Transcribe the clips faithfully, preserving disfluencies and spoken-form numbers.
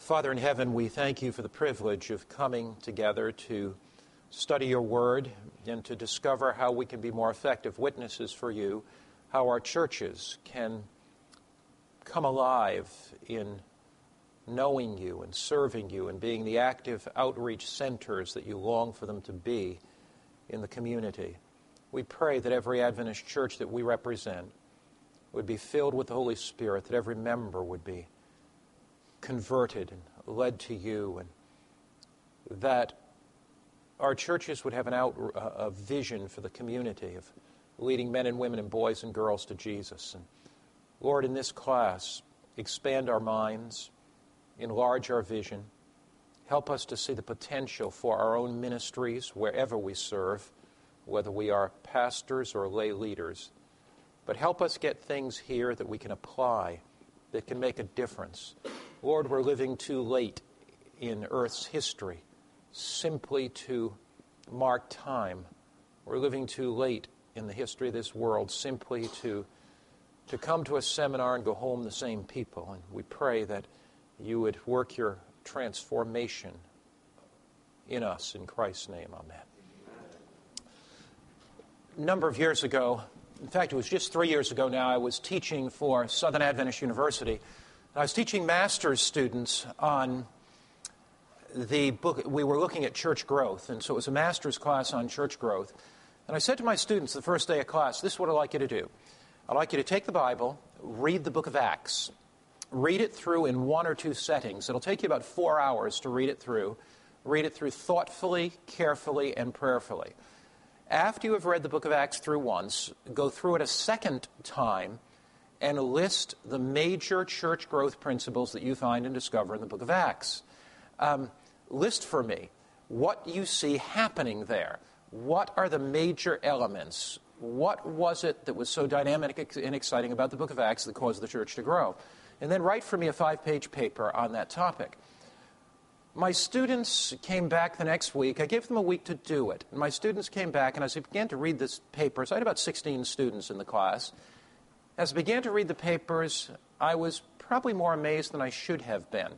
Father in heaven, we thank you for the privilege of coming together to study your word and to discover how we can be more effective witnesses for you, how our churches can come alive in knowing you and serving you and being the active outreach centers that you long for them to be in the community. We pray that every Adventist church that we represent would be filled with the Holy Spirit, that every member would be converted and led to you, and that our churches would have an out, a vision for the community of leading men and women and boys and girls to Jesus. And Lord, in this class, expand our minds, enlarge our vision, help us to see the potential for our own ministries wherever we serve, whether we are pastors or lay leaders. But help us get things here that we can apply, that can make a difference. Lord, we're living too late in Earth's history simply to mark time. We're living too late in the history of this world simply to, to come to a seminar and go home the same people. And we pray that you would work your transformation in us. In Christ's name, amen. A number of years ago, in fact, it was just three years ago now, I was teaching for Southern Adventist University. I was teaching master's students on the book. We were looking at church growth, and so it was a master's class on church growth. And I said to my students the first day of class, this is what I'd like you to do. I'd like you to take the Bible, read the book of Acts, read it through in one or two settings. It'll take you about four hours to read it through. Read it through thoughtfully, carefully, and prayerfully. After you have read the book of Acts through once, go through it a second time and list the major church growth principles that you find and discover in the book of Acts. Um, list for me what you see happening there. What are the major elements? What was it that was so dynamic and exciting about the book of Acts that caused the church to grow? And then write for me a five-page paper on that topic. My students came back the next week. I gave them a week to do it. And my students came back, and as I began to read this paper, so I had about sixteen students in the class. As I began to read the papers, I was probably more amazed than I should have been.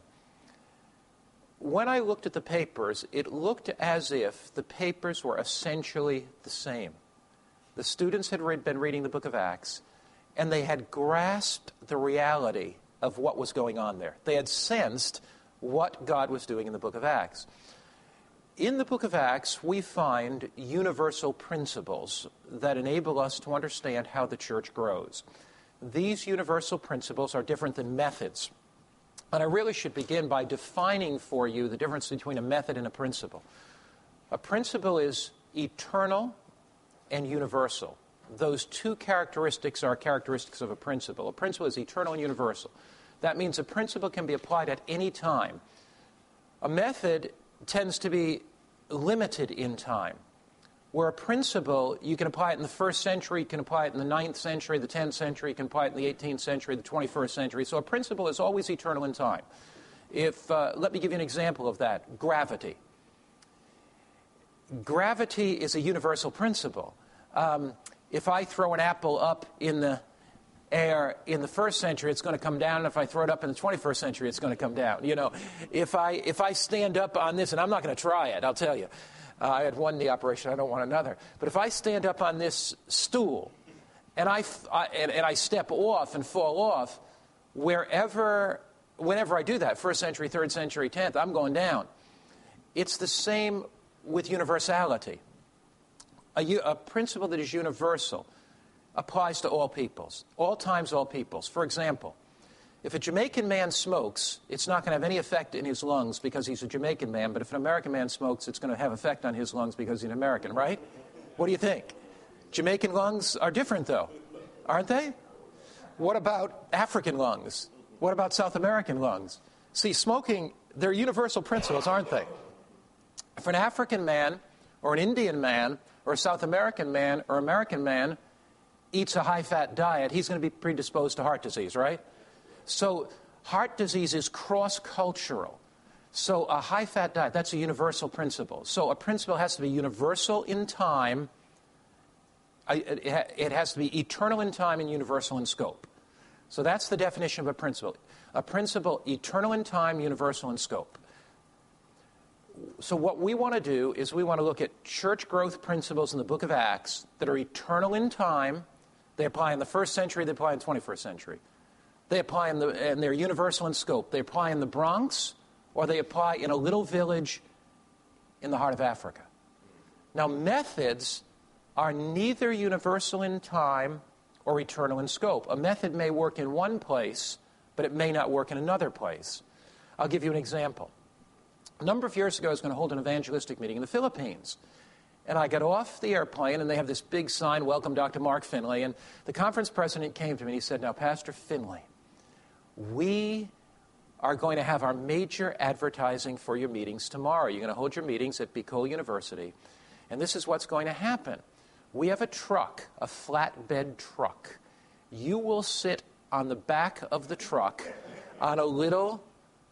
When I looked at the papers, it looked as if the papers were essentially the same. The students had read, been reading the book of Acts, and they had grasped the reality of what was going on there. They had sensed what God was doing in the book of Acts. In the book of Acts, we find universal principles that enable us to understand how the church grows. These universal principles are different than methods. And I really should begin by defining for you the difference between a method and a principle. A principle is eternal and universal. Those two characteristics are characteristics of a principle. A principle is eternal and universal. That means a principle can be applied at any time. A method tends to be limited in time. Where a principle, you can apply it in the first century, you can apply it in the ninth century, the tenth century, you can apply it in the eighteenth century, the twenty-first century. So a principle is always eternal in time. If, uh, let me give you an example of that. Gravity. Gravity is a universal principle. Um, if I throw an apple up in the air in the first century, it's going to come down, and if I throw it up in the twenty-first century, it's going to come down. You know, if I if I stand up on this, and I'm not going to try it, I'll tell you. Uh, I had one knee operation, I don't want another. But if I stand up on this stool, and I, I and, and I step off and fall off, wherever, whenever I do that, first century, third century, tenth, I'm going down. It's the same with universality. A, a principle that is universal applies to all peoples, all times, all peoples. For example, if a Jamaican man smokes, it's not going to have any effect in his lungs because he's a Jamaican man, but if an American man smokes, it's going to have effect on his lungs because he's an American, right? What do you think? Jamaican lungs are different, though, aren't they? What about African lungs? What about South American lungs? See, smoking, they're universal principles, aren't they? If an African man or an Indian man or a South American man or American man eats a high-fat diet, he's going to be predisposed to heart disease, right? So heart disease is cross-cultural. So a high-fat diet, that's a universal principle. So a principle has to be universal in time. It has to be eternal in time and universal in scope. So that's the definition of a principle. a principle eternal in time, universal in scope. So what we want to do is we want to look at church growth principles in the book of Acts that are eternal in time. They apply in the first century, they apply in the twenty-first century. They apply in the, and they're universal in scope. They apply in the Bronx, or they apply in a little village in the heart of Africa. Now, methods are neither universal in time or eternal in scope. A method may work in one place, but it may not work in another place. I'll give you an example. A number of years ago, I was going to hold an evangelistic meeting in the Philippines. And I got off the airplane, and they have this big sign, "Welcome, Doctor Mark Finley." And the conference president came to me, and he said, "Now, Pastor Finley, we are going to have our major advertising for your meetings tomorrow. You're going to hold your meetings at Bicol University. And this is what's going to happen. We have a truck, a flatbed truck. You will sit on the back of the truck on a little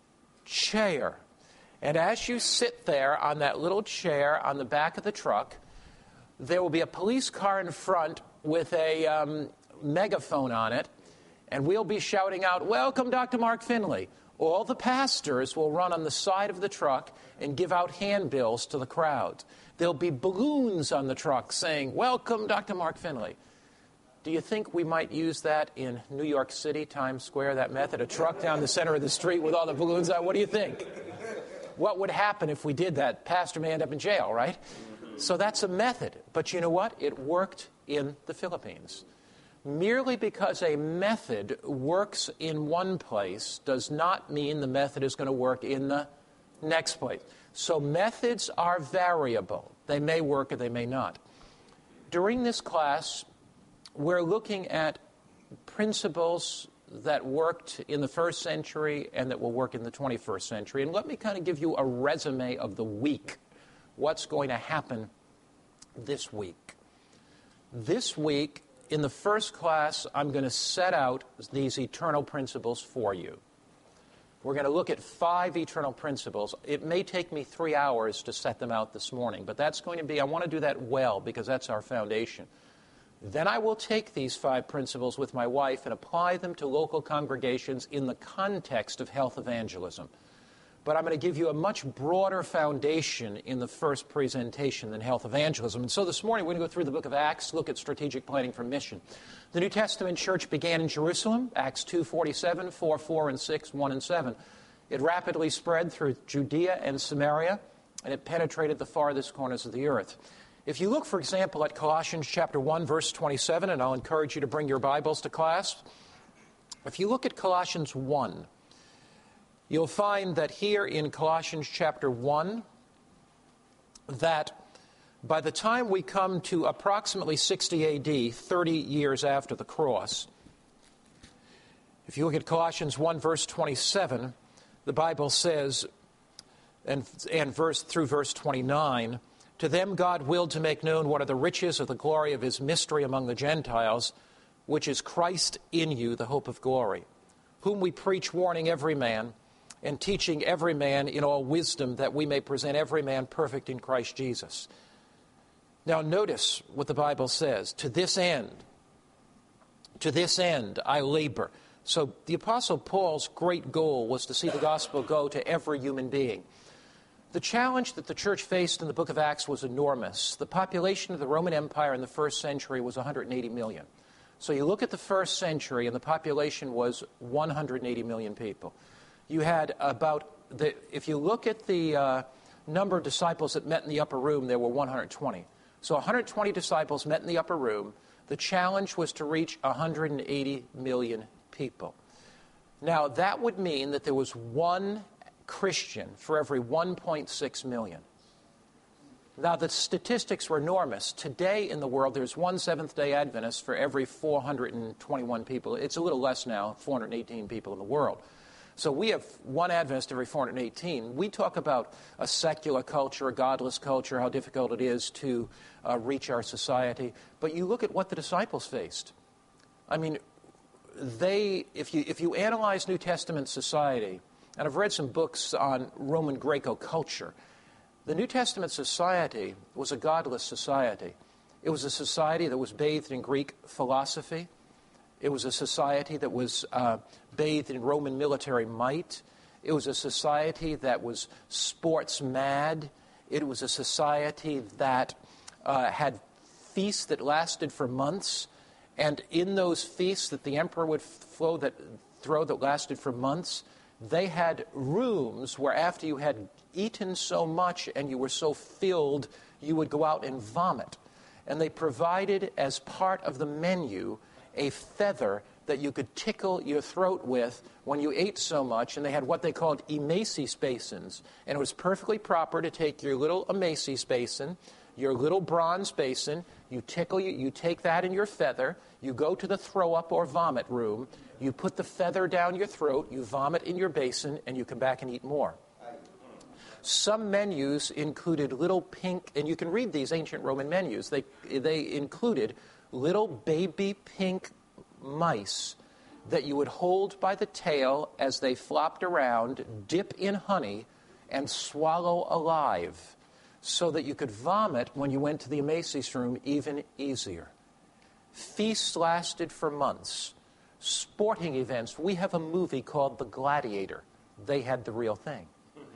chair. And as you sit there on that little chair on the back of the truck, there will be a police car in front with a um, megaphone on it, and we'll be shouting out, 'Welcome, Doctor Mark Finley.' All the pastors will run on the side of the truck and give out handbills to the crowd. There'll be balloons on the truck saying, 'Welcome, Doctor Mark Finley.'" Do you think we might use that in New York City, Times Square, that method? A truck down the center of the street with all the balloons out? What do you think? What would happen if we did that? Pastor may end up in jail, right? So that's a method. But you know what? It worked in the Philippines. Merely because a method works in one place does not mean the method is going to work in the next place. So methods are variable. They may work or they may not. During this class, we're looking at principles that worked in the first century and that will work in the twenty-first century. And let me kind of give you a resume of the week. What's going to happen this week? This week, in the first class, I'm going to set out these eternal principles for you. We're going to look at five eternal principles. It may take me three hours to set them out this morning, but that's going to be, I want to do that well because that's our foundation. Then I will take these five principles with my wife and apply them to local congregations in the context of health evangelism. But I'm going to give you a much broader foundation in the first presentation than health evangelism. And so this morning we're going to go through the book of Acts, look at strategic planning for mission. The New Testament church began in Jerusalem, Acts two forty-seven, four, four, and six, one, and seven. It rapidly spread through Judea and Samaria, and it penetrated the farthest corners of the earth. If you look, for example, at Colossians chapter one, verse twenty-seven, and I'll encourage you to bring your Bibles to class. If you look at Colossians one, you'll find that here in Colossians chapter one, that by the time we come to approximately sixty A D, thirty years after the cross, if you look at Colossians one, verse twenty-seven, the Bible says, and, and verse through verse twenty-nine, "To them God willed to make known what are the riches of the glory of his mystery among the Gentiles, which is Christ in you, the hope of glory, whom we preach, warning every man, and teaching every man in all wisdom, that we may present every man perfect in Christ Jesus." Now notice what the Bible says, "To this end, to this end I labor." So the Apostle Paul's great goal was to see the gospel go to every human being. The challenge that the church faced in the book of Acts was enormous. The population of the Roman Empire in the first century was one hundred eighty million. So you look at the first century, and the population was one hundred eighty million people. You had about, the, if you look at the uh, number of disciples that met in the upper room, there were one hundred twenty. So one hundred twenty disciples met in the upper room. The challenge was to reach one hundred eighty million people. Now, that would mean that there was one Christian for every one point six million. Now, the statistics were enormous. Today in the world, there's one Seventh-day Adventist for every four hundred twenty-one people. It's a little less now, four hundred eighteen people in the world. So we have one Adventist every four hundred eighteen. We talk about a secular culture, a godless culture, how difficult it is to uh, reach our society. But you look at what the disciples faced. I mean, they, if you if you analyze New Testament society, and I've read some books on Roman Greco culture, the New Testament society was a godless society. It was a society that was bathed in Greek philosophy. It was a society that was uh, bathed in Roman military might. It was a society that was sports mad. It was a society that uh, had feasts that lasted for months. And in those feasts that the emperor would flow that, throw that lasted for months, they had rooms where after you had eaten so much and you were so filled, you would go out and vomit. And they provided as part of the menu a feather that you could tickle your throat with when you ate so much. And they had what they called emesis basins. And it was perfectly proper to take your little emesis basin, your little bronze basin, you tickle, you, you take that in your feather, you go to the throw-up or vomit room, you put the feather down your throat, you vomit in your basin, and you come back and eat more. Some menus included little pink, and you can read these ancient Roman menus, they, they included little baby pink mice that you would hold by the tail as they flopped around, dip in honey, and swallow alive, so that you could vomit when you went to the emesis room even easier. Feasts lasted for months. Sporting events. We have a movie called The Gladiator. They had the real thing.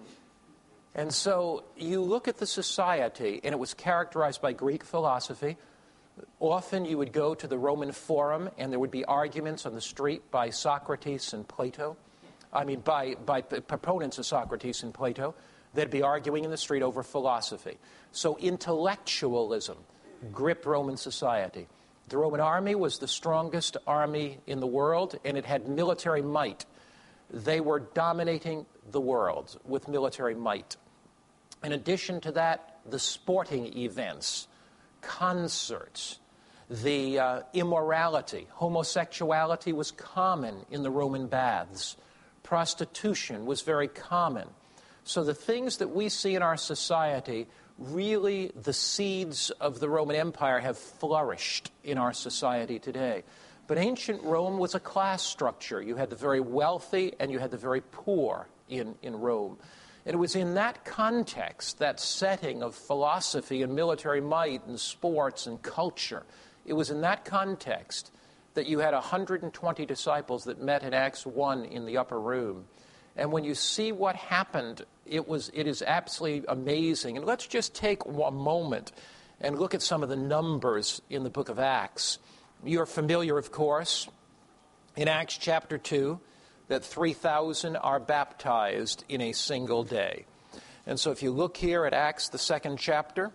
And so you look at the society, and it was characterized by Greek philosophy. Often you would go to the Roman Forum, and there would be arguments on the street by Socrates and Plato. I mean, by, by proponents of Socrates and Plato. They'd be arguing in the street over philosophy. So intellectualism gripped Roman society. The Roman army was the strongest army in the world, and it had military might. They were dominating the world with military might. In addition to that, the sporting events, concerts, the uh, immorality, homosexuality was common in the Roman baths. Prostitution was very common. So the things that we see in our society, really the seeds of the Roman Empire have flourished in our society today. But ancient Rome was a class structure. You had the very wealthy and you had the very poor in, in Rome. And it was in that context, that setting of philosophy and military might and sports and culture, it was in that context that you had one hundred twenty disciples that met in Acts one in the upper room. And when you see what happened, it was it is absolutely amazing. And let's just take one moment and look at some of the numbers in the book of Acts. You're familiar, of course, in Acts chapter two, that three thousand are baptized in a single day. And so if you look here at Acts, the second chapter,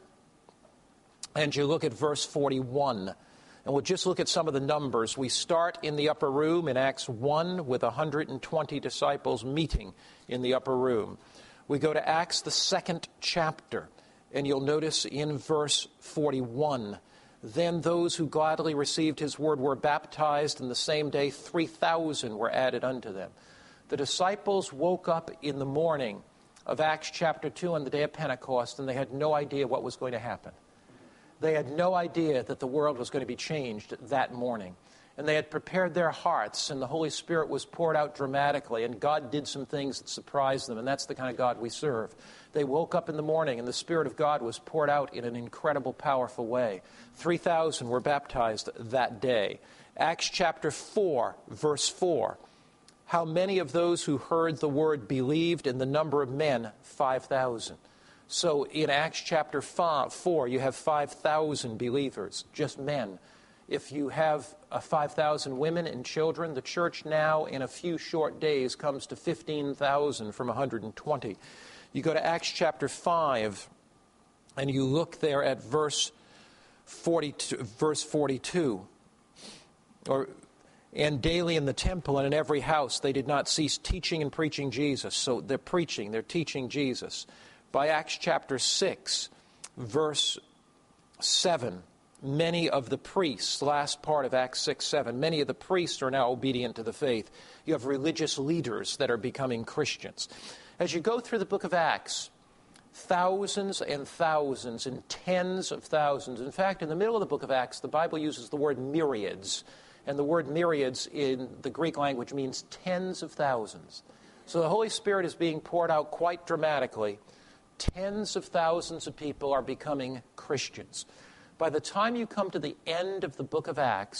and you look at verse forty-one, and we'll just look at some of the numbers. We start in the upper room in Acts one with one hundred twenty disciples meeting in the upper room. We go to Acts, the second chapter, and you'll notice in verse forty-one, then those who gladly received his word were baptized, and the same day three thousand were added unto them. The disciples woke up in the morning of Acts chapter two on the day of Pentecost, and they had no idea what was going to happen. They had no idea that the world was going to be changed that morning. And they had prepared their hearts, and the Holy Spirit was poured out dramatically, and God did some things that surprised them, and that's the kind of God we serve. They woke up in the morning, and the Spirit of God was poured out in an incredible, powerful way. three thousand were baptized that day. Acts chapter four, verse four. How many of those who heard the word believed, and the number of men, five thousand. So in Acts chapter four, you have five thousand believers, just men. If you have uh, five thousand women and children, the church now in a few short days comes to fifteen thousand from one hundred twenty. You go to Acts chapter five, and you look there at verse forty-two. Verse forty-two. Or, and daily in the temple and in every house they did not cease teaching and preaching Jesus. So they're preaching, they're teaching Jesus. By Acts chapter six, verse seven, many of the priests, last part of Acts six, seven, many of the priests are now obedient to the faith. You have religious leaders that are becoming Christians. As you go through the book of Acts, thousands and thousands and tens of thousands. In fact, in the middle of the book of Acts, the Bible uses the word myriads. And the word myriads in the Greek language means tens of thousands. So the Holy Spirit is being poured out quite dramatically. Tens of thousands of people are becoming Christians. By the time you come to the end of the book of Acts,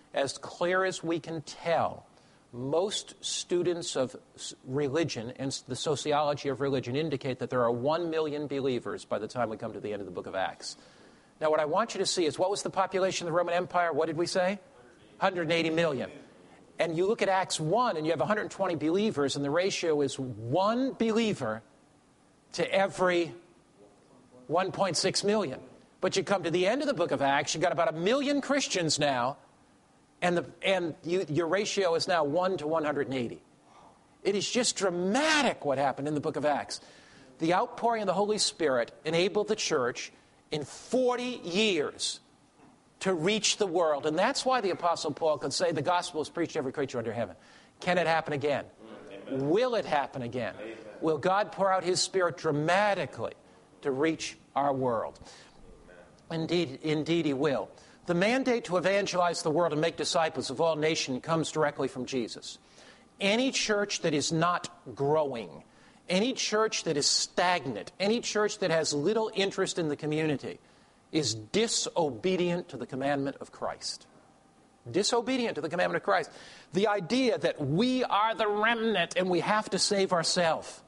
as clear as we can tell, most students of religion and the sociology of religion indicate that there are one million believers by the time we come to the end of the book of Acts. Now, what I want you to see is, what was the population of the Roman Empire? What did we say? one hundred eighty million. And you look at Acts one, and you have one hundred twenty believers, and the ratio is one believer to every one point six million. But you come to the end of the book of Acts, you've got about a million Christians now, and the and you, your ratio is now one to one hundred eighty. It is just dramatic what happened in the book of Acts. The outpouring of the Holy Spirit enabled the church in forty years to reach the world. And that's why the Apostle Paul could say the gospel is preached to every creature under heaven. Can it happen again? Amen. Will it happen again? Amen. Will God pour out his Spirit dramatically to reach our world? Amen. Indeed, indeed he will. The mandate to evangelize the world and make disciples of all nations comes directly from Jesus. Any church that is not growing, any church that is stagnant, any church that has little interest in the community is disobedient to the commandment of Christ. Disobedient to the commandment of Christ. The idea that we are the remnant and we have to save ourselves,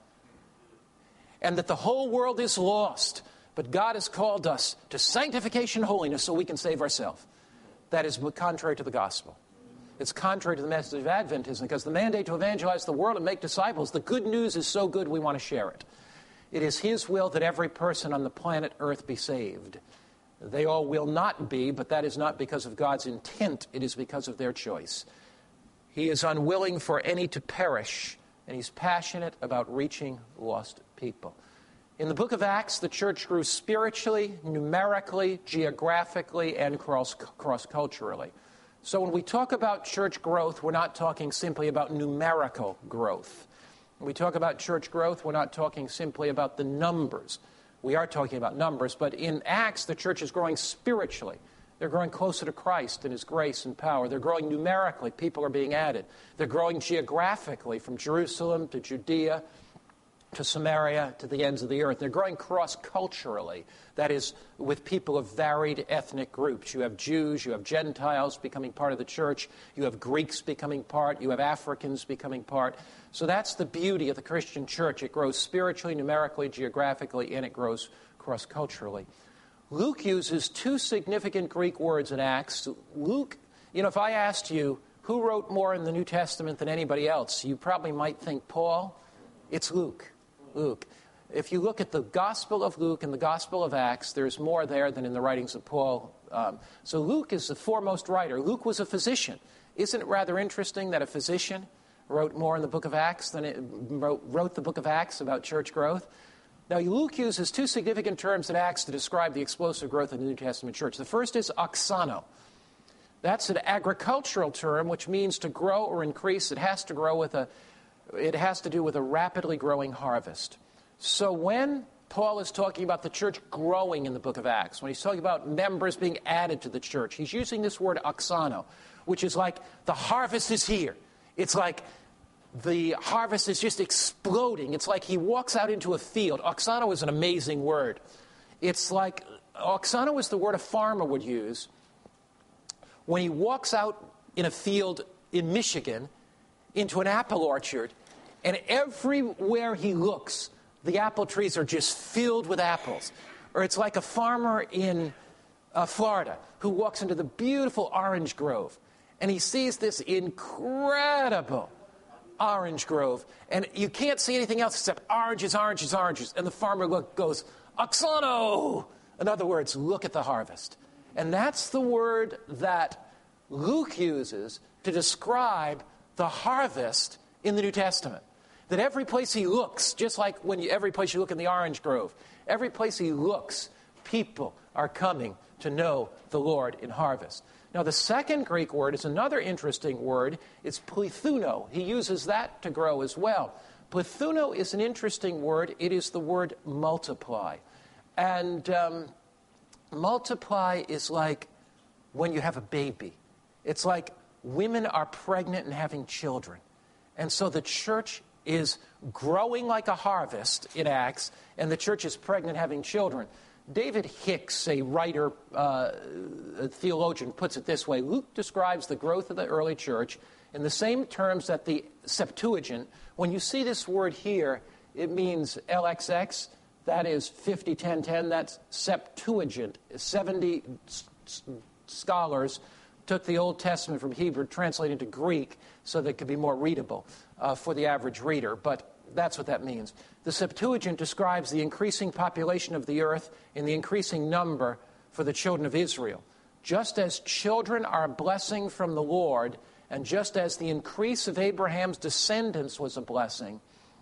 and that the whole world is lost, but God has called us to sanctification and holiness so we can save ourselves. That is contrary to the gospel. It's contrary to the message of Adventism, because the mandate to evangelize the world and make disciples, the good news is so good we want to share it. It is his will that every person on the planet Earth be saved. They all will not be, but that is not because of God's intent. It is because of their choice. He is unwilling for any to perish, and he's passionate about reaching lost people. In the book of Acts, the church grew spiritually, numerically, geographically, and cross, cross-culturally. So when we talk about church growth, we're not talking simply about numerical growth. When we talk about church growth, we're not talking simply about the numbers. We are talking about numbers, but in Acts, the church is growing spiritually. They're growing closer to Christ and his grace and power. They're growing numerically. People are being added. They're growing geographically from Jerusalem to Judea to Samaria to the ends of the earth. They're growing cross-culturally. That is, with people of varied ethnic groups. You have Jews, you have Gentiles becoming part of the church. You have Greeks becoming part. You have Africans becoming part. So that's the beauty of the Christian church. It grows spiritually, numerically, geographically, and it grows cross-culturally. Luke uses two significant Greek words in Acts. Luke, you know, if I asked you who wrote more in the New Testament than anybody else, you probably might think Paul. It's Luke. Luke. If you look at the Gospel of Luke and the Gospel of Acts, there's more there than in the writings of Paul. Um, so Luke is the foremost writer. Luke was a physician. Isn't it rather interesting that a physician wrote more in the book of Acts than it wrote, wrote the book of Acts about church growth? Now, Luke uses two significant terms in Acts to describe the explosive growth of the New Testament church. The first is oxano. That's an agricultural term which means to grow or increase. It has to grow with a It has to do with a rapidly growing harvest. So when Paul is talking about the church growing in the book of Acts, when he's talking about members being added to the church, he's using this word oxano, which is like the harvest is here. It's like the harvest is just exploding. It's like he walks out into a field. Oxano is an amazing word. It's like, oxano is the word a farmer would use when he walks out in a field in Michigan into an apple orchard, and everywhere he looks, the apple trees are just filled with apples. Or it's like a farmer in uh, Florida who walks into the beautiful orange grove, and he sees this incredible orange grove, and you can't see anything else except oranges, oranges, oranges, and the farmer look, goes, oxano! In other words, look at the harvest. And that's the word that Luke uses to describe the harvest in the New Testament. That every place he looks, just like when you, every place you look in the orange grove, every place he looks, people are coming to know the Lord in harvest. Now, the second Greek word is another interesting word. It's plithuno. He uses that to grow as well. Plithuno is an interesting word. It is the word multiply. And um, multiply is like when you have a baby. It's like women are pregnant and having children. And so the church is growing like a harvest in Acts, and the church is pregnant having children. David Hicks, a writer, uh, a theologian, puts it this way. Luke describes the growth of the early church in the same terms that the Septuagint. When you see this word here, it means L X X. That is fifty ten ten. That's Septuagint. seventy s- scholars took the Old Testament from Hebrew, translated to Greek, so that it could be more readable uh, for the average reader. But that's what that means. The Septuagint describes the increasing population of the earth and the increasing number for the children of Israel. Just as children are a blessing from the Lord, and just as the increase of Abraham's descendants was a blessing,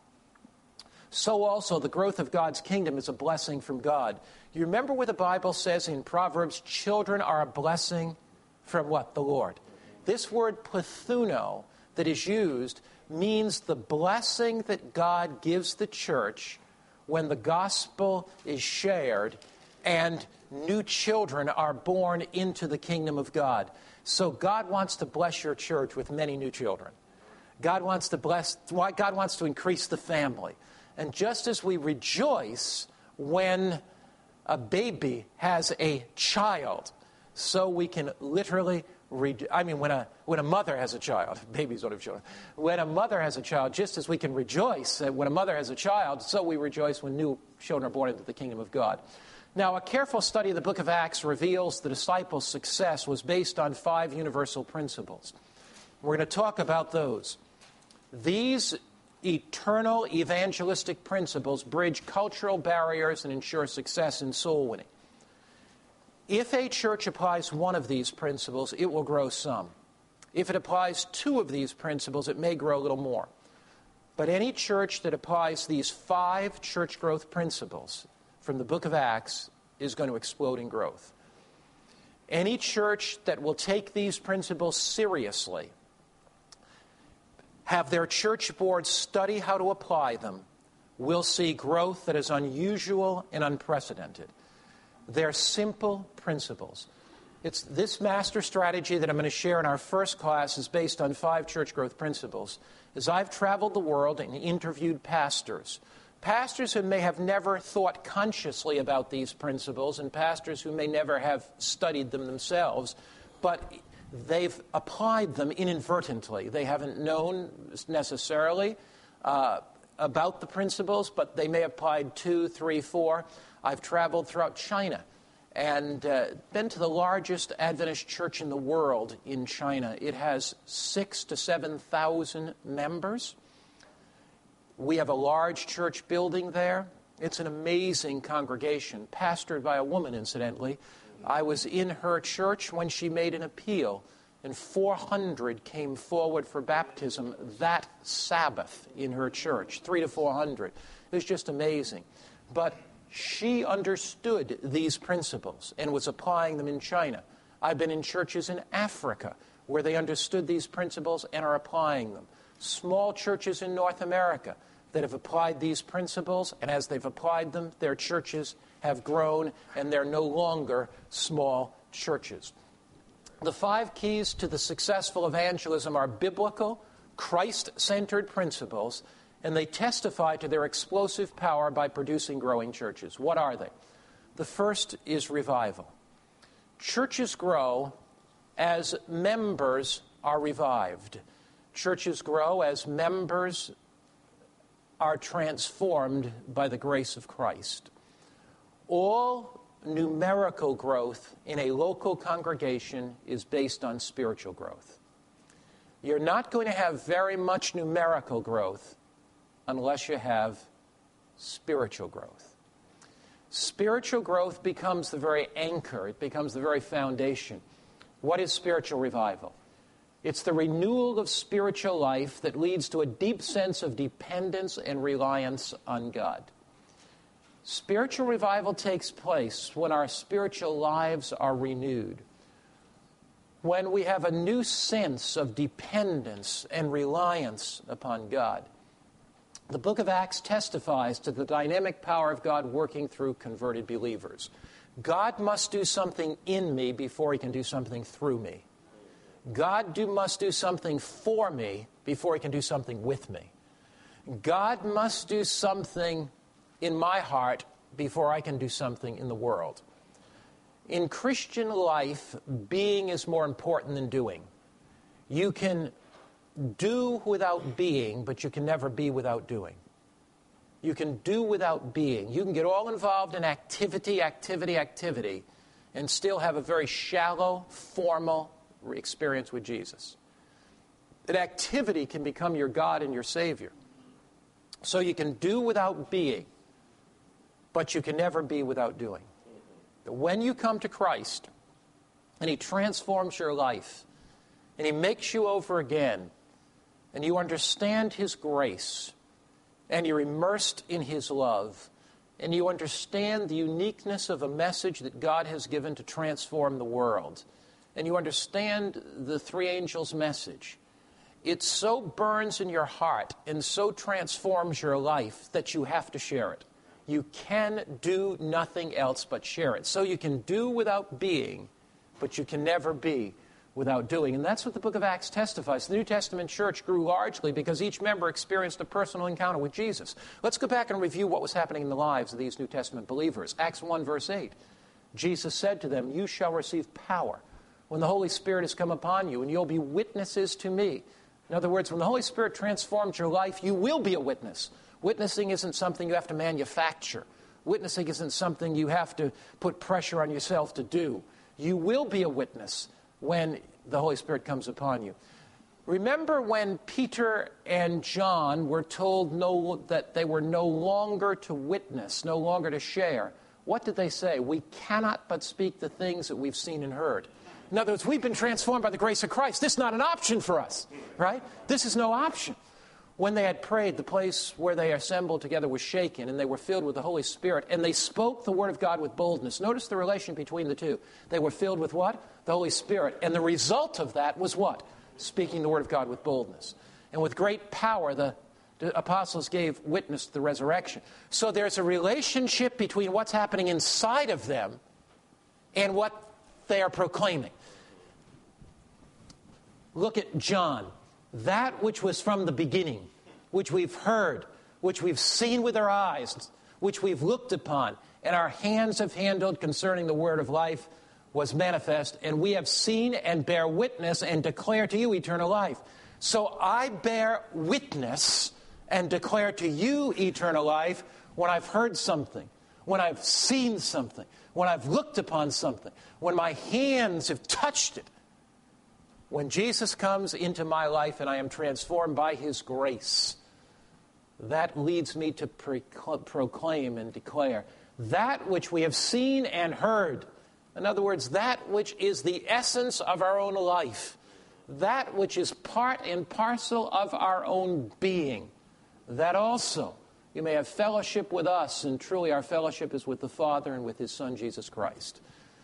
so also the growth of God's kingdom is a blessing from God. You remember what the Bible says in Proverbs, children are a blessing from what? The Lord. This word plathuno that is used means the blessing that God gives the church when the gospel is shared and new children are born into the kingdom of God. So God wants to bless your church with many new children. God wants to bless, God wants to increase the family. And just as we rejoice when a baby has a child, so we can literally, re- I mean, when a when a mother has a child, babies don't have children. When a mother has a child, just as we can rejoice when a mother has a child, so we rejoice when new children are born into the kingdom of God. Now, a careful study of the book of Acts reveals the disciples' success was based on five universal principles. We're going to talk about those. These eternal evangelistic principles bridge cultural barriers and ensure success in soul winning. If a church applies one of these principles, it will grow some. If it applies two of these principles, it may grow a little more. But any church that applies these five church growth principles from the book of Acts is going to explode in growth. Any church that will take these principles seriously, have their church board study how to apply them, will see growth that is unusual and unprecedented. They're simple principles. It's this master strategy that I'm going to share in our first class is based on five church growth principles. As I've traveled the world and interviewed pastors, pastors who may have never thought consciously about these principles and pastors who may never have studied them themselves, but they've applied them inadvertently. They haven't known necessarily uh, about the principles, but they may have applied two, three, four. I've traveled throughout China and uh, been to the largest Adventist church in the world in China. It has six to seven thousand members. We have a large church building there. It's an amazing congregation, pastored by a woman, incidentally. I was in her church when she made an appeal, and four hundred came forward for baptism that Sabbath in her church, three to four hundred. It was just amazing. But she understood these principles and was applying them in China. I've been in churches in Africa where they understood these principles and are applying them. Small churches in North America that have applied these principles, and as they've applied them, their churches have grown, and they're no longer small churches. The five keys to the successful evangelism are biblical, Christ-centered principles, and they testify to their explosive power by producing growing churches. What are they? The first is revival. Churches grow as members are revived. Churches grow as members are transformed by the grace of Christ. All numerical growth in a local congregation is based on spiritual growth. You're not going to have very much numerical growth unless you have spiritual growth. Spiritual growth becomes the very anchor. It becomes the very foundation. What is spiritual revival? It's the renewal of spiritual life that leads to a deep sense of dependence and reliance on God. Spiritual revival takes place when our spiritual lives are renewed, when we have a new sense of dependence and reliance upon God. The book of Acts testifies to the dynamic power of God working through converted believers. God must do something in me before he can do something through me. God do, must do something for me before he can do something with me. God must do something in my heart before I can do something in the world. In Christian life, being is more important than doing. You can do without being, but you can never be without doing. You can do without being. You can get all involved in activity, activity, activity, and still have a very shallow, formal experience with Jesus. That activity can become your God and your Savior. So you can do without being, but you can never be without doing. When you come to Christ, and He transforms your life, and He makes you over again, and you understand His grace, and you're immersed in His love, and you understand the uniqueness of a message that God has given to transform the world, and you understand the three angels' message, it so burns in your heart and so transforms your life that you have to share it. You can do nothing else but share it. So you can do without being, but you can never be without doing. And that's what the book of Acts testifies. The New Testament church grew largely because each member experienced a personal encounter with Jesus. Let's go back and review what was happening in the lives of these New Testament believers. Acts one, verse eight. Jesus said to them, "You shall receive power when the Holy Spirit has come upon you, and you'll be witnesses to me." In other words, when the Holy Spirit transforms your life, you will be a witness. Witnessing isn't something you have to manufacture. Witnessing isn't something you have to put pressure on yourself to do. You will be a witness when the Holy Spirit comes upon you. Remember when Peter and John were told no, that they were no longer to witness, no longer to share. What did they say? "We cannot but speak the things that we've seen and heard." In other words, we've been transformed by the grace of Christ. This is not an option for us, right? This is no option. When they had prayed, the place where they assembled together was shaken, and they were filled with the Holy Spirit, and they spoke the word of God with boldness. Notice the relation between the two. They were filled with what? The Holy Spirit. And the result of that was what? Speaking the word of God with boldness. And with great power, the, the apostles gave witness to the resurrection. So there's a relationship between what's happening inside of them and what they are proclaiming. Look at John. That which was from the beginning, which we've heard, which we've seen with our eyes, which we've looked upon, and our hands have handled concerning the word of life, was manifest, and we have seen and bear witness and declare to you eternal life. So I bear witness and declare to you eternal life when I've heard something, when I've seen something, when I've looked upon something, when my hands have touched it. When Jesus comes into my life and I am transformed by His grace, that leads me to pre- proclaim and declare that which we have seen and heard. In other words, that which is the essence of our own life, that which is part and parcel of our own being, that also you may have fellowship with us, and truly our fellowship is with the Father and with His Son, Jesus Christ.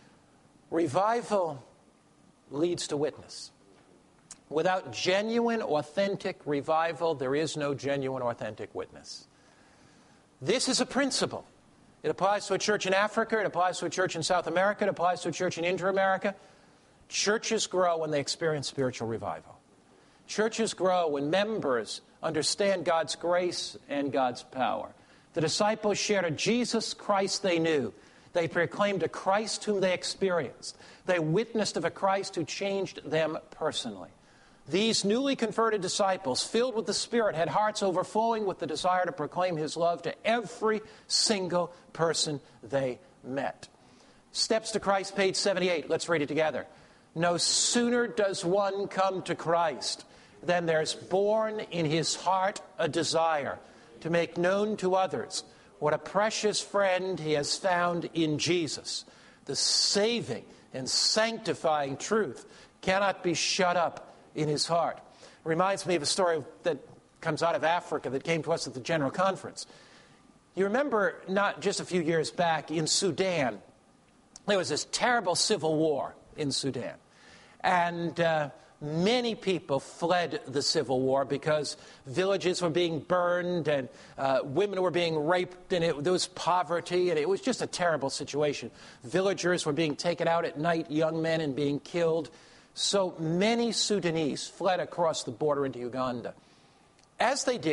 Revival leads to witness. Without genuine, authentic revival, there is no genuine, authentic witness. This is a principle. It applies to a church in Africa. It applies to a church in South America. It applies to a church in Inter-America. Churches grow when they experience spiritual revival. Churches grow when members understand God's grace and God's power. The disciples shared a Jesus Christ they knew. They proclaimed a Christ whom they experienced. They witnessed of a Christ who changed them personally. These newly converted disciples, filled with the Spirit, had hearts overflowing with the desire to proclaim His love to every single person they met. Steps to Christ, page seventy-eight. Let's read it together. No sooner does one come to Christ than there's born in his heart a desire to make known to others what a precious friend he has found in Jesus. The saving and sanctifying truth cannot be shut up in his heart. It reminds me of a story that comes out of Africa that came to us at the General Conference. You remember not just a few years back in Sudan, there was this terrible civil war in Sudan. And uh, many people fled the civil war because villages were being burned and uh, women were being raped, and it, there was poverty, and it was just a terrible situation. Villagers were being taken out at night, young men, and being killed. So many Sudanese fled across the border into Uganda. As they did,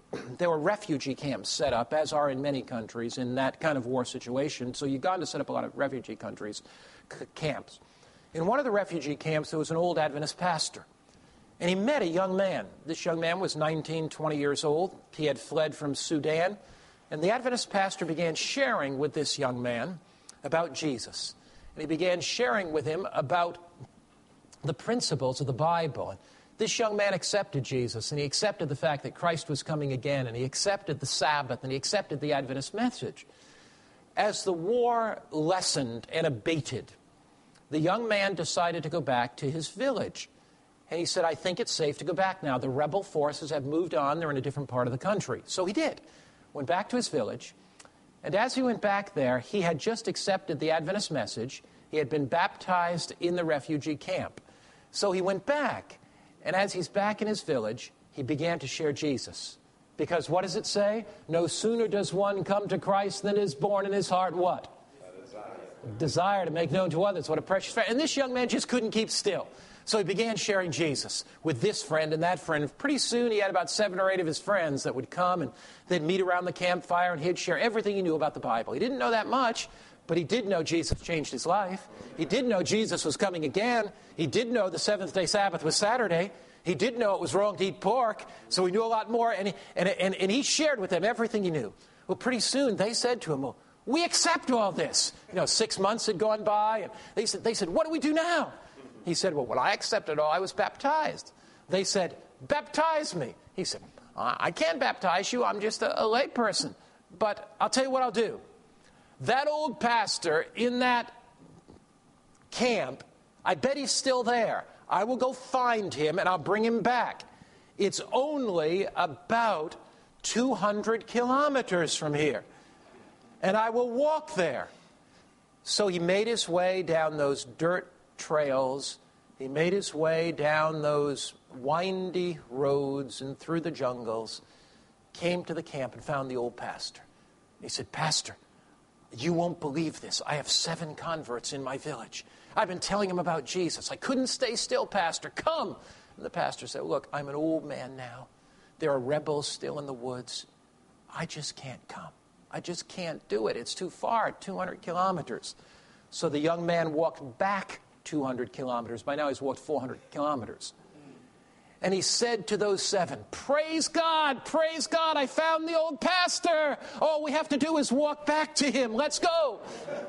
there were refugee camps set up, as are in many countries, in that kind of war situation. So Uganda set up a lot of refugee countries, c- camps. In one of the refugee camps, there was an old Adventist pastor. And he met a young man. This young man was nineteen, twenty years old. He had fled from Sudan. And the Adventist pastor began sharing with this young man about Jesus. And he began sharing with him about the principles of the Bible. And this young man accepted Jesus, and he accepted the fact that Christ was coming again, and he accepted the Sabbath, and he accepted the Adventist message. As the war lessened and abated, the young man decided to go back to his village. And he said, I think it's safe to go back now. The rebel forces have moved on. They're in a different part of the country. So he did. Went back to his village. And as he went back there, he had just accepted the Adventist message. He had been baptized in the refugee camp. So he went back. And as he's back in his village, he began to share Jesus. Because what does it say? No sooner does one come to Christ than is born in his heart what? Desire. Desire to make known to others what a precious friend. And this young man just couldn't keep still. So he began sharing Jesus with this friend and that friend. Pretty soon he had about seven or eight of his friends that would come, and they'd meet around the campfire, and he'd share everything he knew about the Bible. He didn't know that much, but he did know Jesus changed his life. He did know Jesus was coming again. He did know the seventh-day Sabbath was Saturday. He did know it was wrong to eat pork, so he knew a lot more, and he, and, and, and he shared with them everything he knew. Well, pretty soon they said to him, well, we accept all this. You know, six months had gone by, and they said, they said, what do we do now? He said, well, when I accepted all, I was baptized. They said, baptize me. He said, I can't baptize you. I'm just a, a lay person. But I'll tell you what I'll do. That old pastor in that camp, I bet he's still there. I will go find him, and I'll bring him back. It's only about two hundred kilometers from here. And I will walk there. So he made his way down those dirt trails. He made his way down those windy roads and through the jungles, came to the camp and found the old pastor. He said, Pastor, you won't believe this. I have seven converts in my village. I've been telling them about Jesus. I couldn't stay still, Pastor. Come. And the pastor said, look, I'm an old man now. There are rebels still in the woods. I just can't come. I just can't do it. It's too far, two hundred kilometers. So the young man walked back two hundred kilometers. By now he's walked four hundred kilometers. And he said to those seven, praise God, praise God, I found the old pastor. All we have to do is walk back to him. Let's go.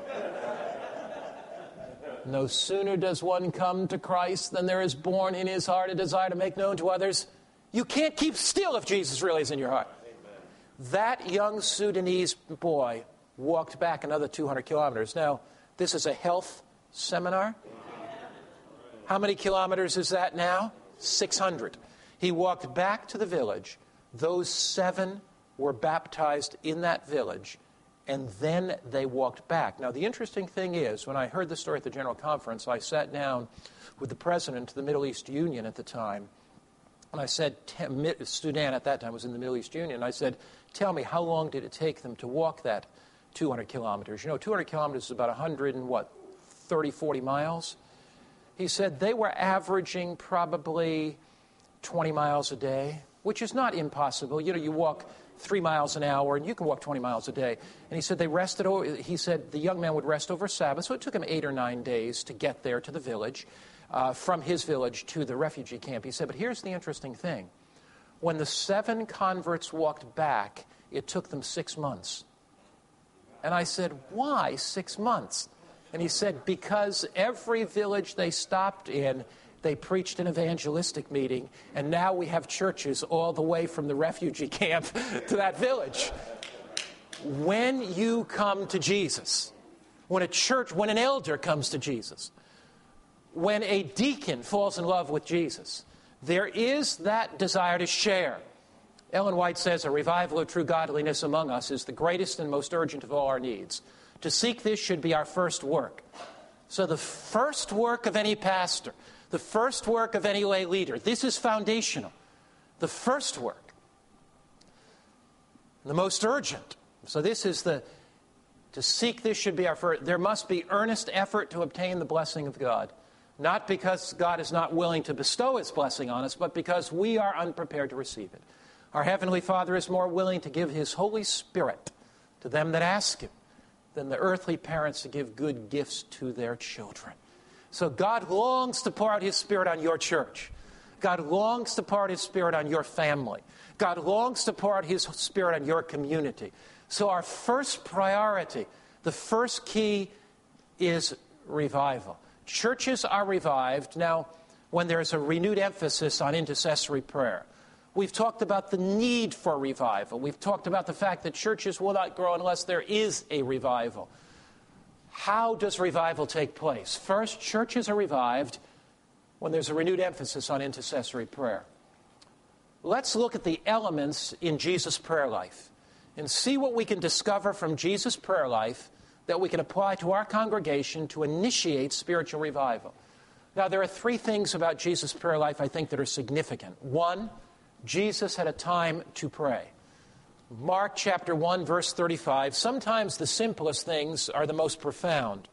No sooner does one come to Christ than there is born in his heart a desire to make known to others. You can't keep still if Jesus really is in your heart. Amen. That young Sudanese boy walked back another two hundred kilometers. Now, this is a health seminar. How many kilometers is that now? six hundred. He walked back to the village. Those seven were baptized in that village, and then they walked back. Now, the interesting thing is, when I heard the story at the General Conference, I sat down with the president of the Middle East Union at the time, and I said, Sudan at that time was in the Middle East Union, and I said, tell me, how long did it take them to walk that two hundred kilometers? You know, two hundred kilometers is about one hundred and what, thirty, forty miles? He said they were averaging probably twenty miles a day, which is not impossible. You know, you walk three miles an hour, and you can walk twenty miles a day. And he said they rested over, he said the young man would rest over Sabbath, so it took him eight or nine days to get there to the village, uh, from his village to the refugee camp. He said, but here's the interesting thing. When the seven converts walked back, it took them six months. And I said, why six months? And he said, because every village they stopped in, they preached an evangelistic meeting, and now we have churches all the way from the refugee camp to that village. When you come to Jesus, when a church, when an elder comes to Jesus, when a deacon falls in love with Jesus, there is that desire to share. Ellen White says, a revival of true godliness among us is the greatest and most urgent of all our needs. To seek this should be our first work. So the first work of any pastor, the first work of any lay leader, this is foundational. The first work, the most urgent. So this is the, to seek this should be our first. There must be earnest effort to obtain the blessing of God. Not because God is not willing to bestow his blessing on us, but because we are unprepared to receive it. Our Heavenly Father is more willing to give His Holy Spirit to them that ask Him than the earthly parents to give good gifts to their children. So God longs to pour out His Spirit on your church. God longs to pour out His Spirit on your family. God longs to pour out His Spirit on your community. So our first priority, the first key, is revival. Churches are revived now when there's a renewed emphasis on intercessory prayer. We've talked about the need for revival. We've talked about the fact that churches will not grow unless there is a revival. How does revival take place? First, churches are revived when there's a renewed emphasis on intercessory prayer. Let's look at the elements in Jesus' prayer life and see what we can discover from Jesus' prayer life that we can apply to our congregation to initiate spiritual revival. Now, there are three things about Jesus' prayer life I think that are significant. One, Jesus had a time to pray. Mark chapter one, verse thirty-five, sometimes the simplest things are the most profound.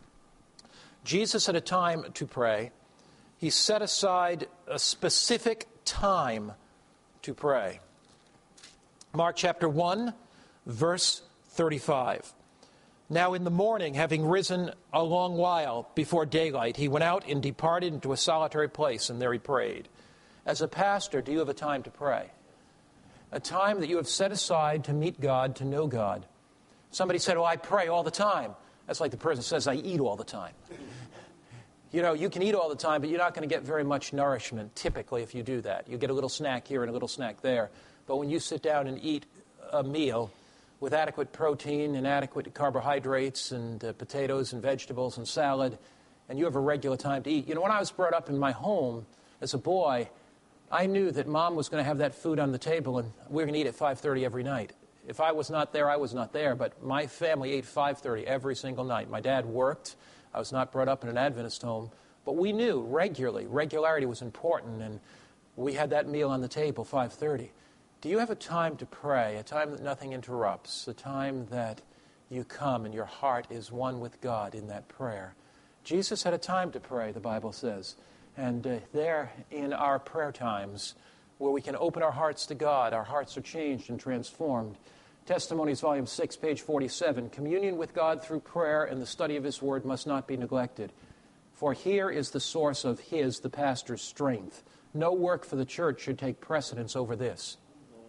Jesus had a time to pray. He set aside a specific time to pray. Mark chapter one, verse thirty-five. Now in the morning, having risen a long while before daylight, he went out and departed into a solitary place, and there he prayed. As a pastor, do you have a time to pray? A time that you have set aside to meet God, to know God. Somebody said, oh, I pray all the time. That's like the person says, I eat all the time. You know, you can eat all the time, but you're not going to get very much nourishment, typically, if you do that. You get a little snack here and a little snack there. But when you sit down and eat a meal with adequate protein and adequate carbohydrates and uh, potatoes and vegetables and salad, and you have a regular time to eat. You know, when I was brought up in my home as a boy, I knew that Mom was going to have that food on the table, and we were going to eat at five thirty every night. If I was not there, I was not there, but my family ate five thirty every single night. My dad worked. I was not brought up in an Adventist home, but we knew regularly, regularity was important, and we had that meal on the table, five thirty. Do you have a time to pray, a time that nothing interrupts, a time that you come and your heart is one with God in that prayer? Jesus had a time to pray, the Bible says. And uh, there in our prayer times where we can open our hearts to God, our hearts are changed and transformed. Testimonies, Volume six, page forty-seven. Communion with God through prayer and the study of His Word must not be neglected. For here is the source of His, the pastor's, strength. No work for the church should take precedence over this.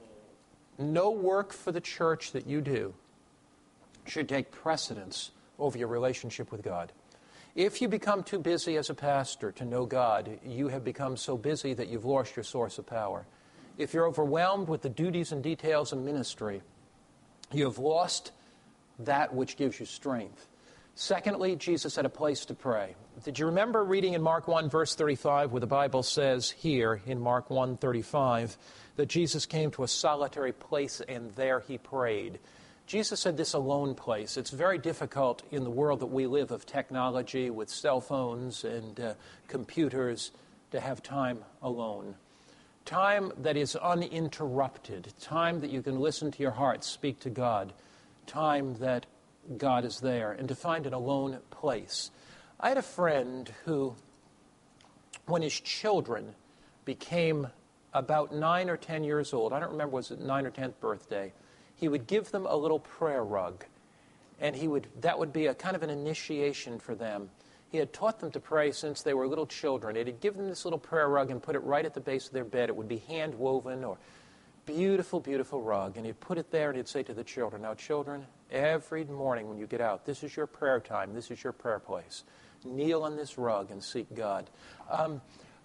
No work for the church that you do should take precedence over your relationship with God. If you become too busy as a pastor to know God, you have become so busy that you've lost your source of power. If you're overwhelmed with the duties and details of ministry, you have lost that which gives you strength. Secondly, Jesus had a place to pray. Did you remember reading in Mark one, verse thirty-five, where the Bible says here in Mark one thirty-five that Jesus came to a solitary place and there he prayed? Jesus said this alone place. It's very difficult in the world that we live of technology with cell phones and uh, computers to have time alone. Time that is uninterrupted. Time that you can listen to your heart speak to God. Time that God is there. And to find an alone place. I had a friend who, when his children became about nine or ten years old, I don't remember, was it nine or tenth birthday, he would give them a little prayer rug, and he would that would be a kind of an initiation for them. He had taught them to pray since they were little children. He'd give them this little prayer rug and put it right at the base of their bed. It would be hand-woven or beautiful, beautiful rug, and he'd put it there and he'd say to the children, now children, every morning when you get out, this is your prayer time, this is your prayer place. Kneel on this rug and seek God. Um,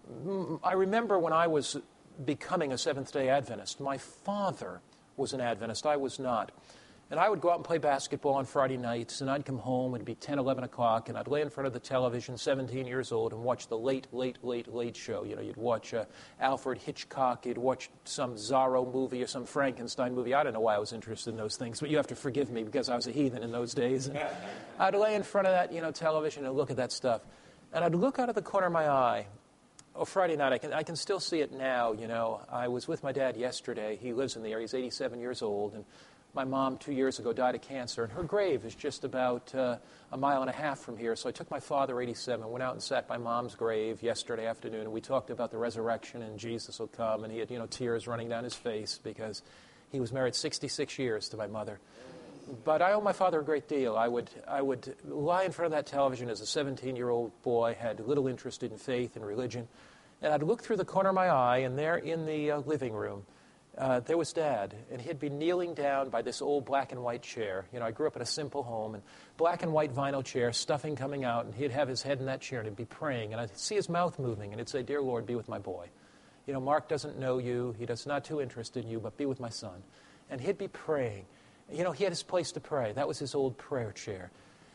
I remember when I was becoming a Seventh-day Adventist, my father was an Adventist. I was not. And I would go out and play basketball on Friday nights, and I'd come home, it'd be ten, eleven o'clock, and I'd lay in front of the television, seventeen years old, and watch the late, late, late, late show. You know, you'd watch uh, Alfred Hitchcock, you'd watch some Zorro movie or some Frankenstein movie. I don't know why I was interested in those things, but you have to forgive me because I was a heathen in those days. And I'd lay in front of that, you know, television and look at that stuff. And I'd look out of the corner of my eye. Oh, Friday night, I can I can still see it now, you know. I was with my dad yesterday. He lives in the area. He's eighty-seven years old. And My mom, two years ago, died of cancer, and her grave is just about uh, a mile and a half from here. So I took my father, eighty-seven, went out and sat by Mom's grave yesterday afternoon, and we talked about the resurrection and Jesus will come, and he had, you know, tears running down his face because he was married sixty-six years to my mother. But I owe my father a great deal. I would, I would lie in front of that television as a seventeen-year-old boy, had little interest in faith and religion, and I'd look through the corner of my eye, and there in the uh, living room, Uh, there was Dad, and he'd be kneeling down by this old black and white chair. You know, I grew up in a simple home, and black and white vinyl chair, stuffing coming out, and he'd have his head in that chair, and he'd be praying, and I'd see his mouth moving, and he'd say, "Dear Lord, be with my boy. You know, Mark doesn't know you. He does not too interested in you, but be with my son." And he'd be praying. You know, he had his place to pray. That was his old prayer chair.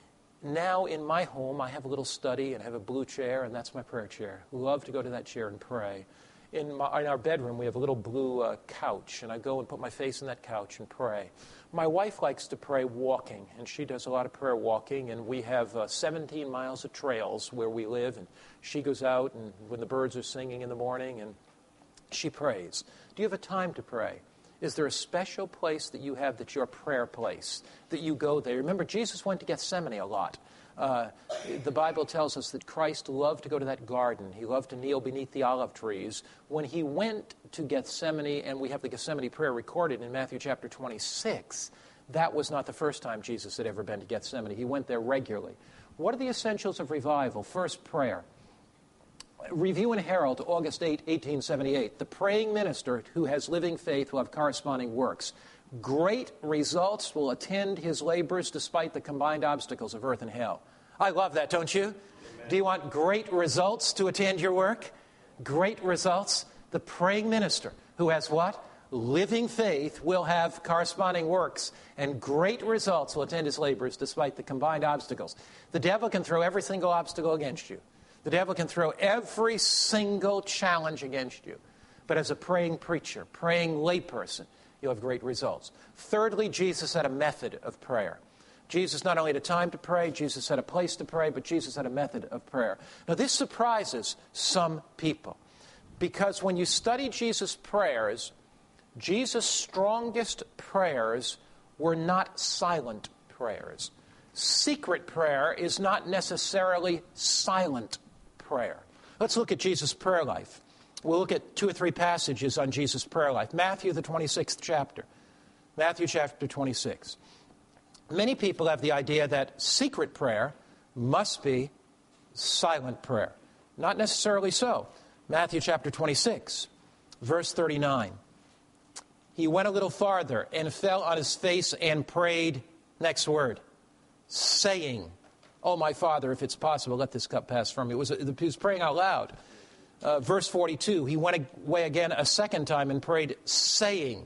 Now in my home, I have a little study and have a blue chair, and that's my prayer chair. Love to go to that chair and pray. In, my, in our bedroom, we have a little blue uh, couch, and I go and put my face in that couch and pray. My wife likes to pray walking, and she does a lot of prayer walking, and we have uh, seventeen miles of trails where we live, and she goes out and when the birds are singing in the morning, and she prays. Do you have a time to pray? Is there a special place that you have that's your prayer place, that you go there? Remember, Jesus went to Gethsemane a lot. Uh, the Bible tells us that Christ loved to go to that garden. He loved to kneel beneath the olive trees. When he went to Gethsemane, and we have the Gethsemane prayer recorded in Matthew chapter twenty-six, that was not the first time Jesus had ever been to Gethsemane. He went there regularly. What are the essentials of revival? First, prayer. Review and Herald, August eighth, eighteen seventy-eight. The praying minister who has living faith will have corresponding works. Great results will attend his labors despite the combined obstacles of earth and hell. I love that, don't you? Amen. Do you want great results to attend your work? Great results. The praying minister who has what? Living faith will have corresponding works, and great results will attend his labors despite the combined obstacles. The devil can throw every single obstacle against you. The devil can throw every single challenge against you. But as a praying preacher, praying layperson, you'll have great results. Thirdly, Jesus had a method of prayer. Jesus not only had a time to pray, Jesus had a place to pray, but Jesus had a method of prayer. Now, this surprises some people, because when you study Jesus' prayers, Jesus' strongest prayers were not silent prayers. Secret prayer is not necessarily silent prayer. Let's look at Jesus' prayer life. We'll look at two or three passages on Jesus' prayer life. Matthew, the twenty-sixth chapter. Matthew chapter twenty-six. Many people have the idea that secret prayer must be silent prayer. Not necessarily so. Matthew chapter twenty-six, verse thirty-nine. He went a little farther and fell on his face and prayed, next word, saying, "Oh, my Father, if it's possible, let this cup pass from me." It was, he was praying out loud. Uh, verse forty-two, he went away again a second time and prayed, saying.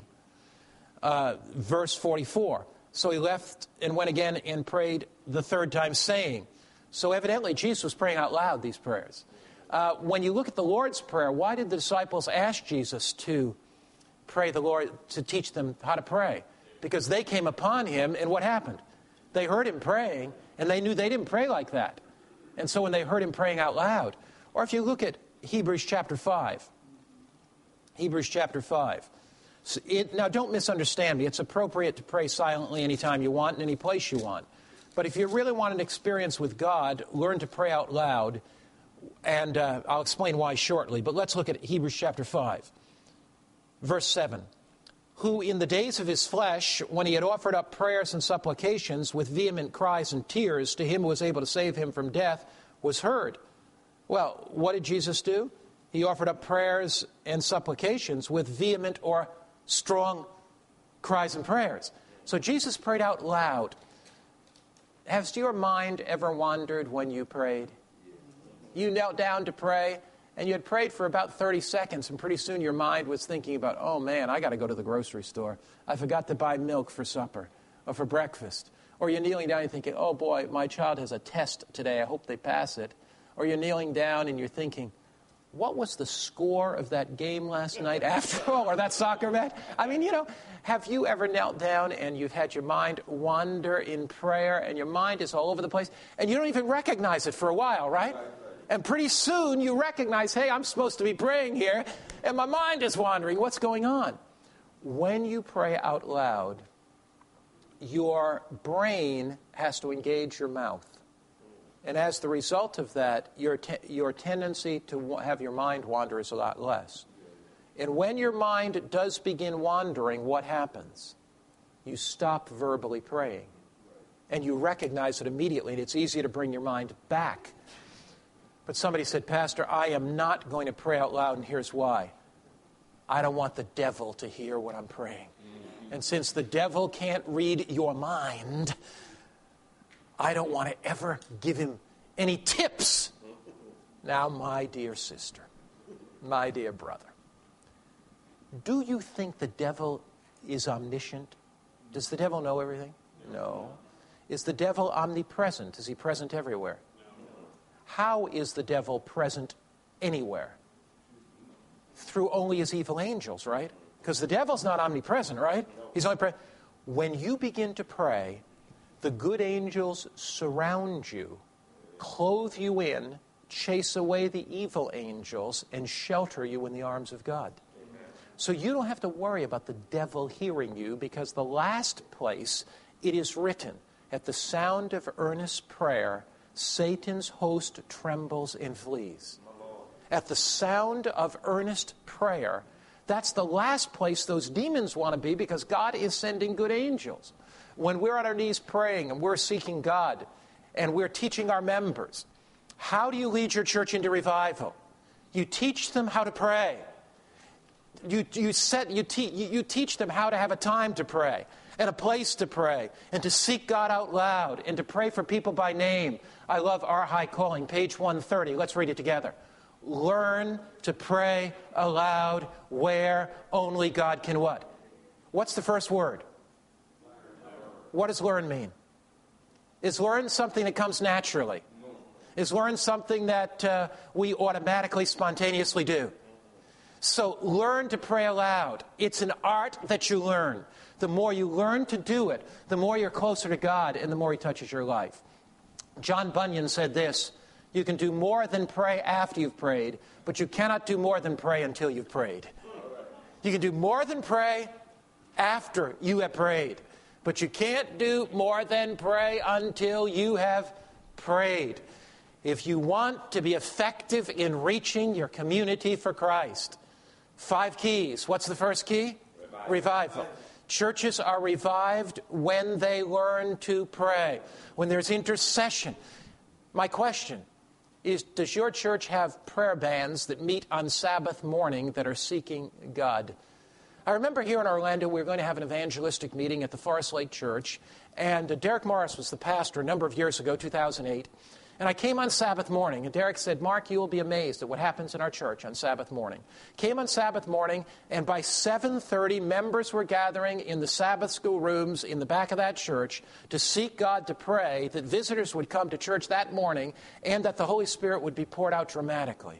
Uh, verse forty-four, so he left and went again and prayed the third time, saying. So evidently, Jesus was praying out loud these prayers. Uh, when you look at the Lord's Prayer, why did the disciples ask Jesus to pray the Lord, to teach them how to pray? Because they came upon him, and what happened? They heard him praying, and they knew they didn't pray like that. And so when they heard him praying out loud, or if you look at Hebrews chapter five, Hebrews chapter five. So it, now, don't misunderstand me. It's appropriate to pray silently anytime you want, in any place you want. But if you really want an experience with God, learn to pray out loud, and uh, I'll explain why shortly. But let's look at Hebrews chapter five, verse seven. Who in the days of his flesh, when he had offered up prayers and supplications with vehement cries and tears to him who was able to save him from death, was heard. Well, what did Jesus do? He offered up prayers and supplications with vehement or strong cries and prayers. So Jesus prayed out loud. Has your mind ever wandered when you prayed? You knelt down to pray, and you had prayed for about thirty seconds, and pretty soon your mind was thinking about, oh man, I got to go to the grocery store. I forgot to buy milk for supper or for breakfast. Or you're kneeling down and thinking, oh boy, my child has a test today. I hope they pass it. Or you're kneeling down and you're thinking, what was the score of that game last night after all, or that soccer match? I mean, you know, have you ever knelt down and you've had your mind wander in prayer and your mind is all over the place and you don't even recognize it for a while, right? And pretty soon you recognize, hey, I'm supposed to be praying here and my mind is wandering. What's going on? When you pray out loud, your brain has to engage your mouth. And as the result of that, your te- your tendency to have your mind wander is a lot less. And when your mind does begin wandering, what happens? You stop verbally praying. And you recognize it immediately, and it's easy to bring your mind back. But somebody said, Pastor, I am not going to pray out loud, and here's why. I don't want the devil to hear what I'm praying. And since the devil can't read your mind, I don't want to ever give him any tips. Now, my dear sister, my dear brother, do you think the devil is omniscient? Does the devil know everything? No. Is the devil omnipresent? Is he present everywhere? How is the devil present anywhere? Through only his evil angels, right? Because the devil's not omnipresent, right? He's only present. When you begin to pray, the good angels surround you, clothe you in, chase away the evil angels, and shelter you in the arms of God. So you don't have to worry about the devil hearing you, because the last place it is written, at the sound of earnest prayer, Satan's host trembles and flees. At the sound of earnest prayer, that's the last place those demons want to be, because God is sending good angels. When we're on our knees praying and we're seeking God and we're teaching our members, how do you lead your church into revival? You teach them how to pray. You, you, set, you, te- you teach them how to have a time to pray and a place to pray and to seek God out loud and to pray for people by name. I love Our High Calling, page one thirty. Let's read it together. Learn to pray aloud where only God can what? What's the first word? What does learn mean? Is learn something that comes naturally? Is learn something that uh, we automatically, spontaneously do? So learn to pray aloud. It's an art that you learn. The more you learn to do it, the more you're closer to God and the more he touches your life. John Bunyan said this, you can do more than pray after you've prayed, but you cannot do more than pray until you've prayed. You can do more than pray after you have prayed, but you can't do more than pray until you have prayed. If you want to be effective in reaching your community for Christ, five keys. What's the first key? Revival. Revival. Churches are revived when they learn to pray, when there's intercession. My question is, does your church have prayer bands that meet on Sabbath morning that are seeking God? I remember here in Orlando, we were going to have an evangelistic meeting at the Forest Lake Church, and uh, Derek Morris was the pastor a number of years ago, two thousand eight. And I came on Sabbath morning, and Derek said, Mark, you will be amazed at what happens in our church on Sabbath morning. Came on Sabbath morning, and by seven thirty, members were gathering in the Sabbath school rooms in the back of that church to seek God, to pray that visitors would come to church that morning and that the Holy Spirit would be poured out dramatically.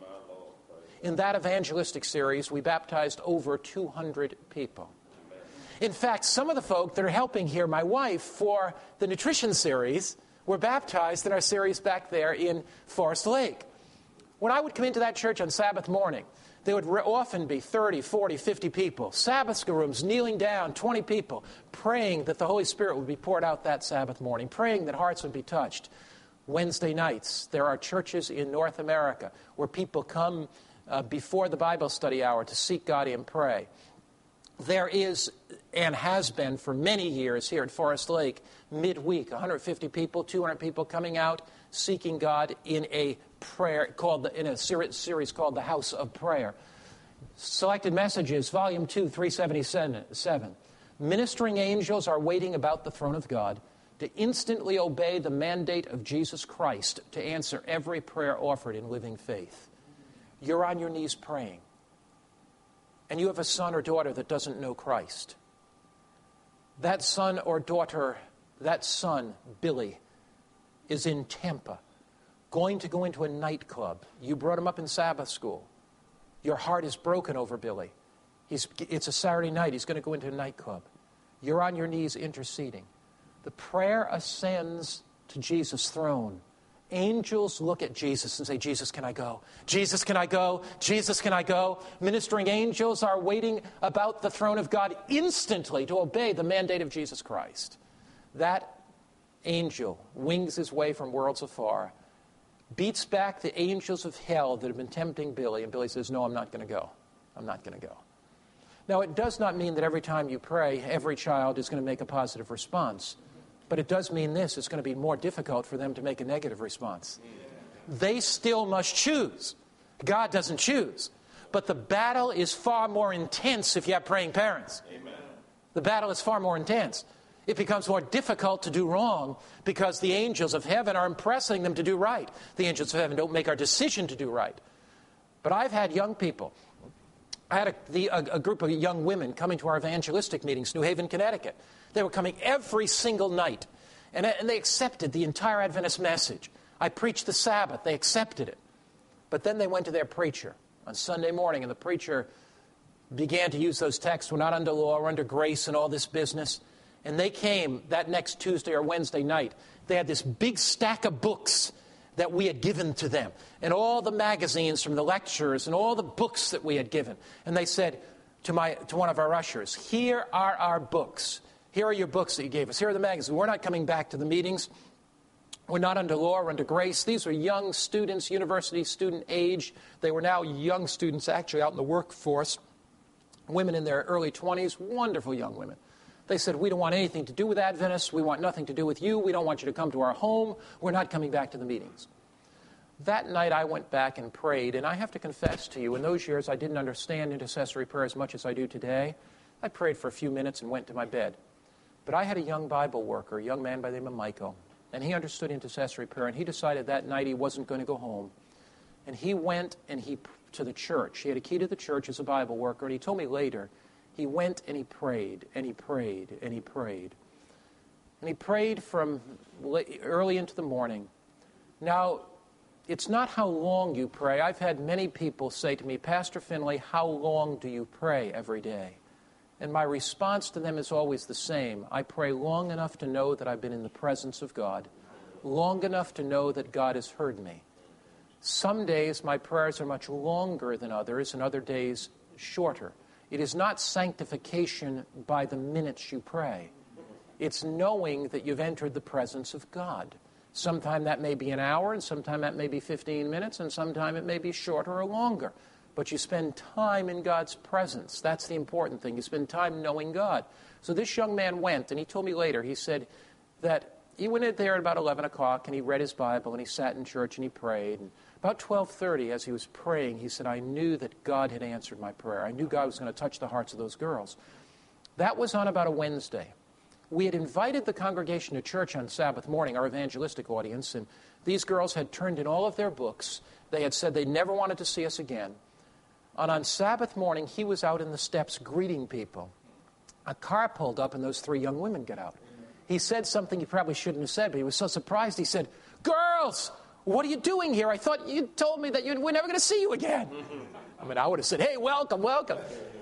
In that evangelistic series, we baptized over two hundred people. In fact, some of the folk that are helping here, my wife, for the nutrition series, were baptized in our series back there in Forest Lake. When I would come into that church on Sabbath morning, there would re- often be thirty, forty, fifty people, Sabbath school rooms, kneeling down, twenty people, praying that the Holy Spirit would be poured out that Sabbath morning, praying that hearts would be touched. Wednesday nights, there are churches in North America where people come uh, before the Bible study hour to seek God and pray. There is, and has been for many years here at Forest Lake, midweek, one hundred fifty people, two hundred people coming out, seeking God in a prayer called the, in a series, series called the House of Prayer. Selected Messages, Volume two, three seventy-seven. Ministering angels are waiting about the throne of God to instantly obey the mandate of Jesus Christ to answer every prayer offered in living faith. You're on your knees praying, and you have a son or daughter that doesn't know Christ. That son or daughter, that son, Billy, is in Tampa, going to go into a nightclub. You brought him up in Sabbath school. Your heart is broken over Billy. He's, it's a Saturday night. He's going to go into a nightclub. You're on your knees interceding. The prayer ascends to Jesus' throne. Angels look at Jesus and say, Jesus, can I go? Jesus, can I go? Jesus, can I go? Ministering angels are waiting about the throne of God instantly to obey the mandate of Jesus Christ. That angel wings his way from worlds afar, beats back the angels of hell that have been tempting Billy, and Billy says, no, I'm not going to go. I'm not going to go. Now, it does not mean that every time you pray, every child is going to make a positive response. But it does mean this, it's going to be more difficult for them to make a negative response. They still must choose. God doesn't choose. But the battle is far more intense if you have praying parents. Amen. The battle is far more intense. It becomes more difficult to do wrong because the angels of heaven are impressing them to do right. The angels of heaven don't make our decision to do right. But I've had young people. I had a, the, a, a group of young women coming to our evangelistic meetings, New Haven, Connecticut. They were coming every single night. And, and they accepted the entire Adventist message. I preached the Sabbath. They accepted it. But then they went to their preacher on Sunday morning, and the preacher began to use those texts. We're not under law, we're under grace and all this business. And they came that next Tuesday or Wednesday night. They had this big stack of books that we had given to them, and all the magazines from the lectures and all the books that we had given. And they said to my to one of our ushers, here are our books. Here are your books that you gave us. Here are the magazines. We're not coming back to the meetings. We're not under law, we're under grace. These were young students, university student age. They were now young students actually out in the workforce. Women in their early twenties, wonderful young women. They said, we don't want anything to do with Adventists. We want nothing to do with you. We don't want you to come to our home. We're not coming back to the meetings. That night I went back and prayed, and I have to confess to you, in those years I didn't understand intercessory prayer as much as I do today. I prayed for a few minutes and went to my bed. But I had a young Bible worker, a young man by the name of Michael, and he understood intercessory prayer, and he decided that night he wasn't going to go home. And he went and he to the church. He had a key to the church as a Bible worker, and he told me later, he went and he prayed, and he prayed, and he prayed. And he prayed from early into the morning. Now, it's not how long you pray. I've had many people say to me, Pastor Finley, how long do you pray every day? And my response to them is always the same. I pray long enough to know that I've been in the presence of God, long enough to know that God has heard me. Some days my prayers are much longer than others, and other days shorter. It is not sanctification by the minutes you pray. It's knowing that you've entered the presence of God. Sometime that may be an hour, and sometime that may be fifteen minutes, and sometime it may be shorter or longer. But you spend time in God's presence. That's the important thing. You spend time knowing God. So this young man went, and he told me later, he said that he went in there at about eleven o'clock, and he read his Bible, and he sat in church, and he prayed. And about twelve thirty, as he was praying, he said, I knew that God had answered my prayer. I knew God was going to touch the hearts of those girls. That was on about a Wednesday. We had invited the congregation to church on Sabbath morning, our evangelistic audience, and these girls had turned in all of their books. They had said they never wanted to see us again. And on Sabbath morning, he was out in the steps greeting people. A car pulled up, and those three young women got out. He said something he probably shouldn't have said, but he was so surprised. He said, girls, what are you doing here? I thought you told me that you, we're never going to see you again. I mean, I would have said, hey, welcome, welcome.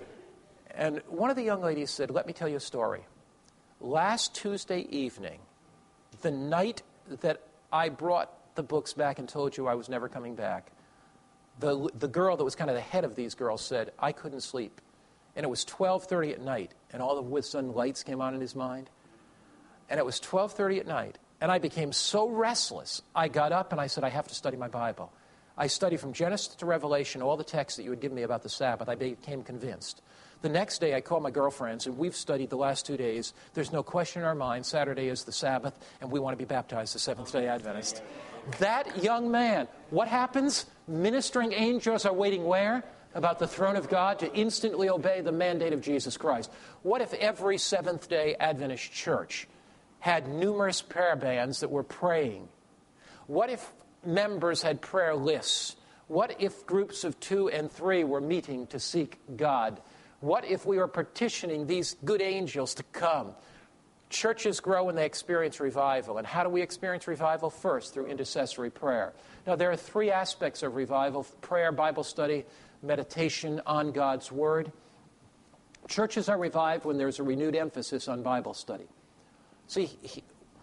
And one of the young ladies said, let me tell you a story. Last Tuesday evening, the night that I brought the books back and told you I was never coming back, the, the girl that was kind of the head of these girls said, I couldn't sleep. And it was twelve thirty at night, and all of a sudden lights came on in his mind. And it was twelve thirty at night. And I became so restless, I got up and I said, I have to study my Bible. I studied from Genesis to Revelation, all the texts that you had given me about the Sabbath. I became convinced. The next day, I called my girlfriends, and we've studied the last two days. There's no question in our mind, Saturday is the Sabbath, and we want to be baptized as Seventh-day Adventist. That young man, what happens? Ministering angels are waiting where? About the throne of God to instantly obey the mandate of Jesus Christ. What if every Seventh-day Adventist church had numerous prayer bands that were praying? What if members had prayer lists? What if groups of two and three were meeting to seek God? What if we were petitioning these good angels to come? Churches grow when they experience revival. And how do we experience revival? First, through intercessory prayer. Now, there are three aspects of revival: prayer, Bible study, meditation on God's Word. Churches are revived when there's a renewed emphasis on Bible study. See, he,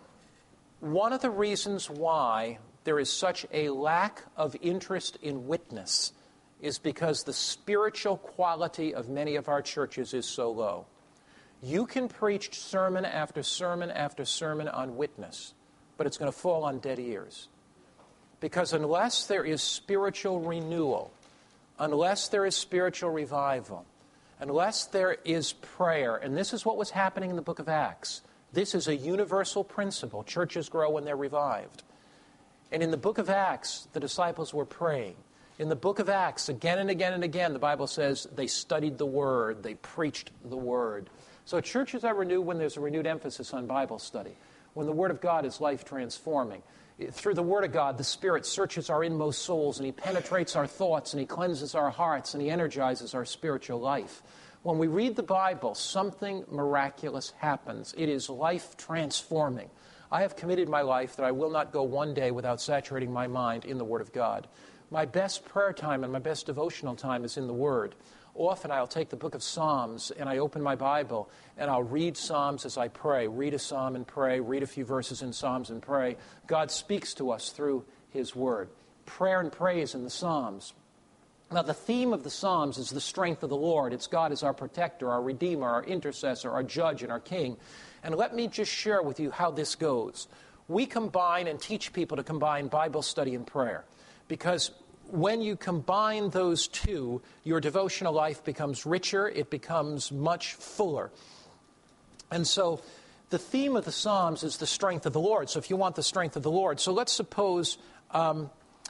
one of the reasons why there is such a lack of interest in witness is because the spiritual quality of many of our churches is so low. You can preach sermon after sermon after sermon on witness, but it's going to fall on dead ears. Because unless there is spiritual renewal, unless there is spiritual revival, unless there is prayer, and this is what was happening in the book of Acts. This is a universal principle. Churches grow when they're revived. And in the book of Acts, the disciples were praying. In the book of Acts, again and again and again, the Bible says they studied the Word, they preached the Word. So churches are renewed when there's a renewed emphasis on Bible study, when the Word of God is life-transforming. Through the Word of God, the Spirit searches our inmost souls, and He penetrates our thoughts, and He cleanses our hearts, and He energizes our spiritual life. When we read the Bible, something miraculous happens. It is life-transforming. I have committed my life that I will not go one day without saturating my mind in the Word of God. My best prayer time and my best devotional time is in the Word. Often I'll take the book of Psalms and I open my Bible and I'll read Psalms as I pray. Read a psalm and pray. Read a few verses in Psalms and pray. God speaks to us through His Word. Prayer and praise in the Psalms. Now, the theme of the Psalms is the strength of the Lord. It's God as our protector, our Redeemer, our intercessor, our Judge, and our King. And let me just share with you how this goes. We combine and teach people to combine Bible study and prayer. Because when you combine those two, your devotional life becomes richer, it becomes much fuller. And so the theme of the Psalms is the strength of the Lord. So if you want the strength of the Lord, so let's suppose um,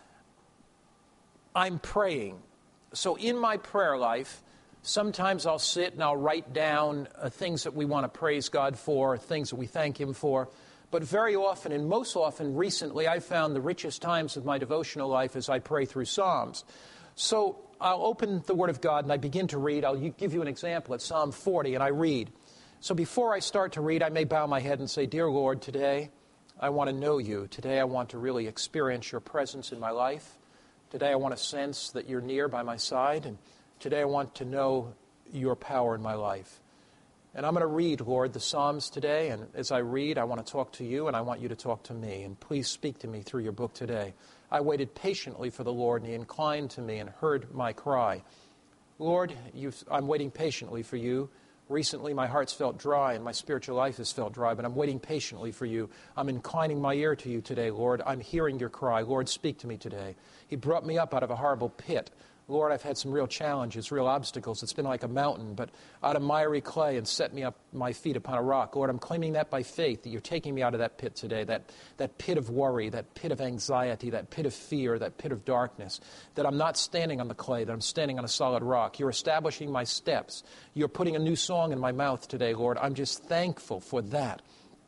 I'm praying. So in my prayer life, sometimes I'll sit and I'll write down uh, things that we want to praise God for, things that we thank Him for. But very often, and most often recently, I've found the richest times of my devotional life as I pray through Psalms. So I'll open the Word of God and I begin to read. I'll give you an example at Psalm forty, and I read. So before I start to read, I may bow my head and say, Dear Lord, today I want to know You. Today I want to really experience Your presence in my life. Today I want to sense that You're near by my side. And today I want to know Your power in my life. And I'm going to read, Lord, the Psalms today, and as I read, I want to talk to You, and I want You to talk to me. And please speak to me through Your book today. I waited patiently for the Lord, and He inclined to me and heard my cry. Lord, you've, I'm waiting patiently for You. Recently, my heart's felt dry, and my spiritual life has felt dry, but I'm waiting patiently for You. I'm inclining my ear to You today, Lord. I'm hearing Your cry. Lord, speak to me today. He brought me up out of a horrible pit. Lord, I've had some real challenges, real obstacles. It's been like a mountain, but out of miry clay and set me up my feet upon a rock. Lord, I'm claiming that by faith, that You're taking me out of that pit today, that, that pit of worry, that pit of anxiety, that pit of fear, that pit of darkness, that I'm not standing on the clay, that I'm standing on a solid rock. You're establishing my steps. You're putting a new song in my mouth today, Lord. I'm just thankful for that.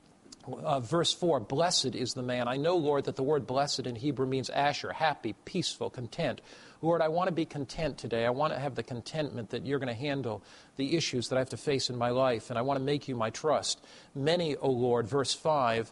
Uh, verse four, blessed is the man. I know, Lord, that the word blessed in Hebrew means asher, happy, peaceful, content. Lord, I want to be content today. I want to have the contentment that You're going to handle the issues that I have to face in my life, and I want to make You my trust. Many, O Lord, verse five,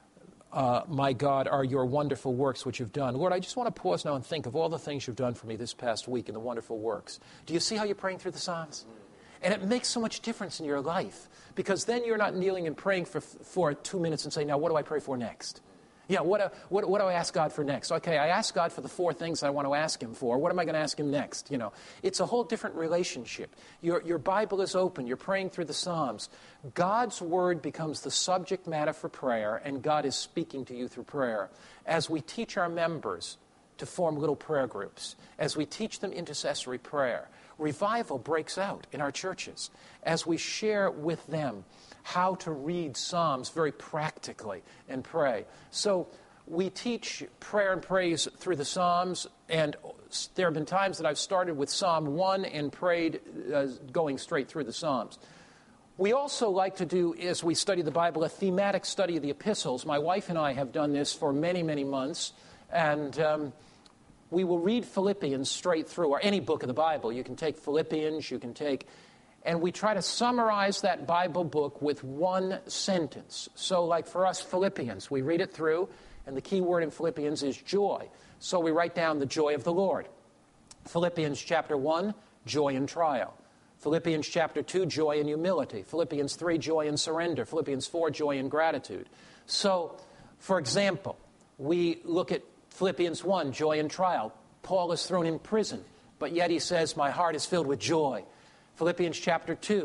uh, my God, are Your wonderful works which You've done. Lord, I just want to pause now and think of all the things You've done for me this past week and the wonderful works. Do you see how you're praying through the Psalms? And it makes so much difference in your life, because then you're not kneeling and praying for for two minutes and saying, now what do I pray for next? Yeah, what, uh, what, what do I ask God for next? Okay, I ask God for the four things I want to ask Him for. What am I going to ask Him next? You know, it's a whole different relationship. Your, your Bible is open. You're praying through the Psalms. God's Word becomes the subject matter for prayer, and God is speaking to you through prayer. As we teach our members to form little prayer groups, as we teach them intercessory prayer, revival breaks out in our churches as we share with them how to read Psalms very practically and pray. So we teach prayer and praise through the Psalms, and there have been times that I've started with Psalm one and prayed uh, going straight through the Psalms. We also like to do, as we study the Bible, a thematic study of the epistles. My wife and I have done this for many, many months, and um, we will read Philippians straight through, or any book of the Bible. You can take Philippians, you can take... And we try to summarize that Bible book with one sentence. So like for us, Philippians, we read it through, and the key word in Philippians is joy. So we write down the joy of the Lord. Philippians chapter one, joy in trial. Philippians chapter two, joy in humility. Philippians three, joy in surrender. Philippians four, joy in gratitude. So, for example, we look at Philippians one, joy in trial. Paul is thrown in prison, but yet he says, my heart is filled with joy. Philippians chapter two,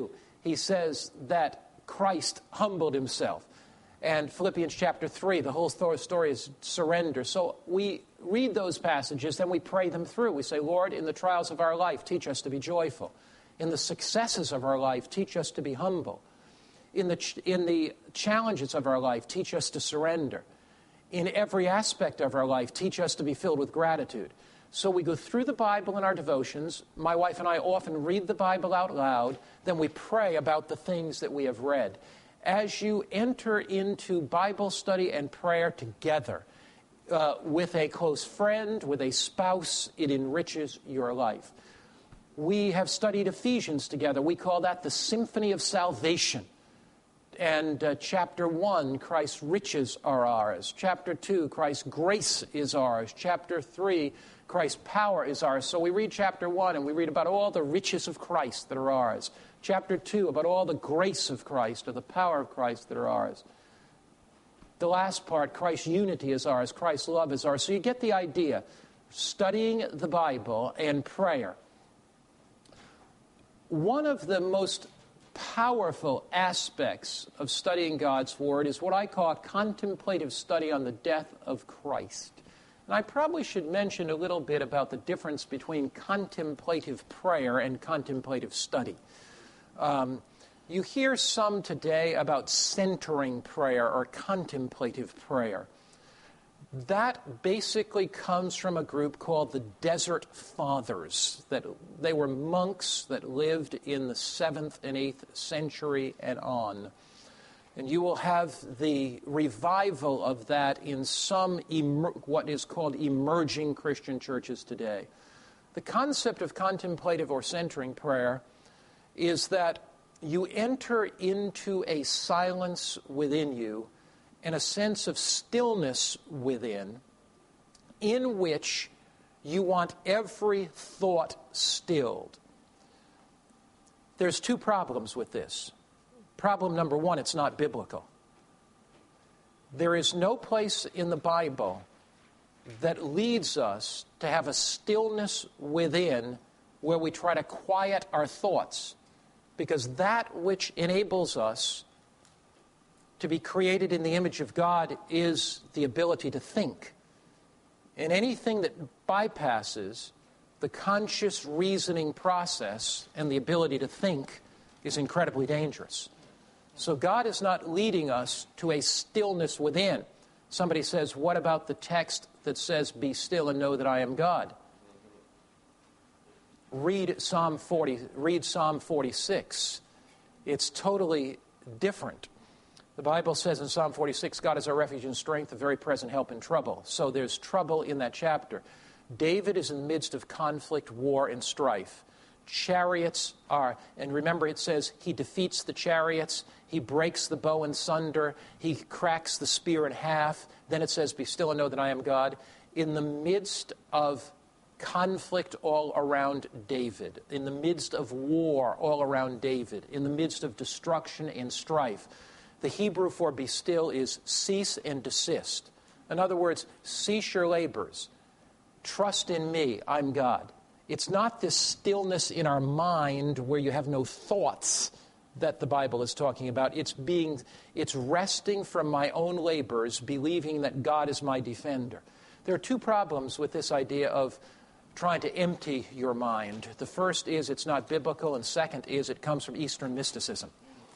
he says that Christ humbled himself. And Philippians chapter three, the whole story is surrender. So we read those passages, then we pray them through. We say, Lord, in the trials of our life, teach us to be joyful. In the successes of our life, teach us to be humble. In the, ch- in the challenges of our life, teach us to surrender. In every aspect of our life, teach us to be filled with gratitude. So we go through the Bible in our devotions. My wife and I often read the Bible out loud. Then we pray about the things that we have read. As you enter into Bible study and prayer together uh, with a close friend, with a spouse, it enriches your life. We have studied Ephesians together. We call that the Symphony of Salvation. And uh, chapter one, Christ's riches are ours. Chapter two, Christ's grace is ours. Chapter three, Christ's power is ours. So we read chapter one and we read about all the riches of Christ that are ours. Chapter two, about all the grace of Christ or the power of Christ that are ours. The last part, Christ's unity is ours. Christ's love is ours. So you get the idea. Studying the Bible and prayer. One of the most powerful aspects of studying God's Word is what I call contemplative study on the death of Christ. And I probably should mention a little bit about the difference between contemplative prayer and contemplative study. Um, you hear some today about centering prayer or contemplative prayer. That basically comes from a group called the Desert Fathers. That they were monks that lived in the seventh and eighth century and on. And you will have the revival of that in some emer- what is called emerging Christian churches today. The concept of contemplative or centering prayer is that you enter into a silence within you and a sense of stillness within, in which you want every thought stilled. There's two problems with this. Problem number one, it's not biblical. There is no place in the Bible that leads us to have a stillness within where we try to quiet our thoughts, because that which enables us to be created in the image of God is the ability to think. And anything that bypasses the conscious reasoning process and the ability to think is incredibly dangerous. So God is not leading us to a stillness within. Somebody says, what about the text that says, be still and know that I am God? Read Psalm forty, read Psalm forty-six. It's totally different. The Bible says in Psalm forty-six, God is our refuge and strength, a very present help in trouble. So there's trouble in that chapter. David is in the midst of conflict, war, and strife. Chariots are, and remember it says, he defeats the chariots, he breaks the bow in sunder, he cracks the spear in half. Then it says, be still and know that I am God. In the midst of conflict all around David, in the midst of war all around David, in the midst of destruction and strife, the Hebrew for be still is cease and desist. In other words, cease your labors. Trust in me, I'm God. It's not this stillness in our mind where you have no thoughts that the Bible is talking about. It's being, it's resting from my own labors, believing that God is my defender. There are two problems with this idea of trying to empty your mind. The first is it's not biblical, and second is it comes from Eastern mysticism.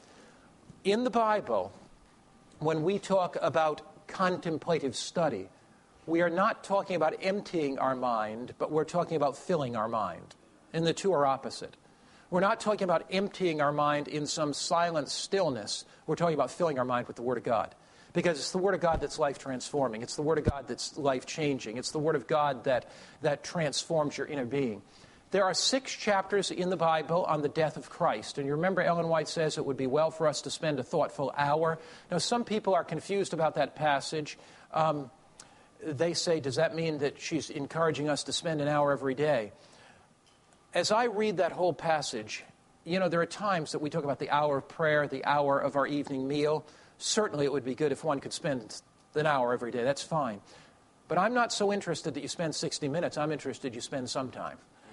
In the Bible, when we talk about contemplative study, we are not talking about emptying our mind, but we're talking about filling our mind. And the two are opposite. We're not talking about emptying our mind in some silent stillness. We're talking about filling our mind with the Word of God. Because it's the Word of God that's life-transforming. It's the Word of God that's life-changing. It's the Word of God that, that transforms your inner being. There are six chapters in the Bible on the death of Christ. And you remember Ellen White says it would be well for us to spend a thoughtful hour. Now, some people are confused about that passage. Um, they say, does that mean that she's encouraging us to spend an hour every day? As I read that whole passage, you know, there are times that we talk about the hour of prayer, the hour of our evening meal. Certainly it would be good if one could spend an hour every day. That's fine. But I'm not so interested that you spend sixty minutes. I'm interested you spend some time.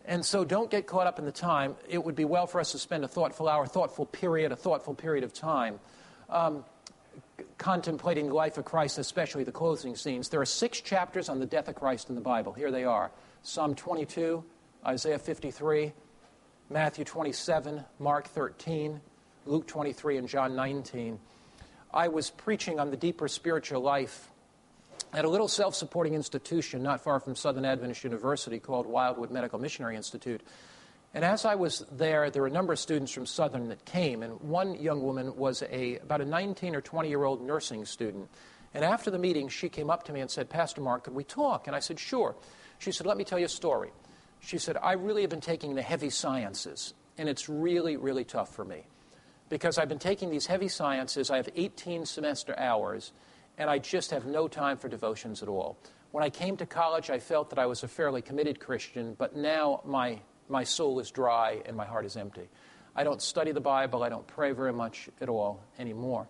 And so don't get caught up in the time. It would be well for us to spend a thoughtful hour, thoughtful period, a thoughtful period of time um, contemplating the life of Christ, especially the closing scenes. There are six chapters on the death of Christ in the Bible. Here they are. Psalm twenty-two, Isaiah fifty-three, Matthew twenty-seven, Mark thirteen, Luke twenty-three, and John nineteen. I was preaching on the deeper spiritual life at a little self-supporting institution not far from Southern Adventist University called Wildwood Medical Missionary Institute. And as I was there, there were a number of students from Southern that came, and one young woman was a about a nineteen or twenty-year-old nursing student. And after the meeting, she came up to me and said, "Pastor Mark, could we talk?" And I said, "Sure." She said, "Let me tell you a story." She said, "I really have been taking the heavy sciences, and it's really, really tough for me. Because I've been taking these heavy sciences, I have eighteen semester hours, and I just have no time for devotions at all. When I came to college, I felt that I was a fairly committed Christian, but now my my soul is dry and my heart is empty. I don't study the Bible, I don't pray very much at all anymore."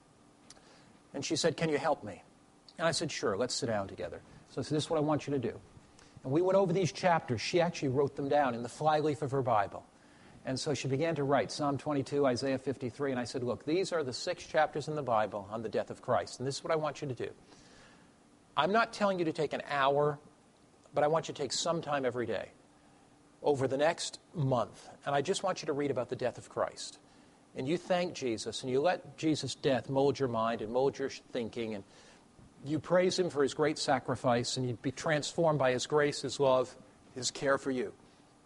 And she said, "Can you help me?" And I said, "Sure, let's sit down together." So I said, "This is what I want you to do." And we went over these chapters. She actually wrote them down in the flyleaf of her Bible. And so she began to write Psalm twenty-two, Isaiah fifty-three, and I said, "Look, these are the six chapters in the Bible on the death of Christ, and this is what I want you to do. I'm not telling you to take an hour, but I want you to take some time every day over the next month, and I just want you to read about the death of Christ. And you thank Jesus, and you let Jesus' death mold your mind and mold your thinking, and you praise him for his great sacrifice, and you be transformed by his grace, his love, his care for you."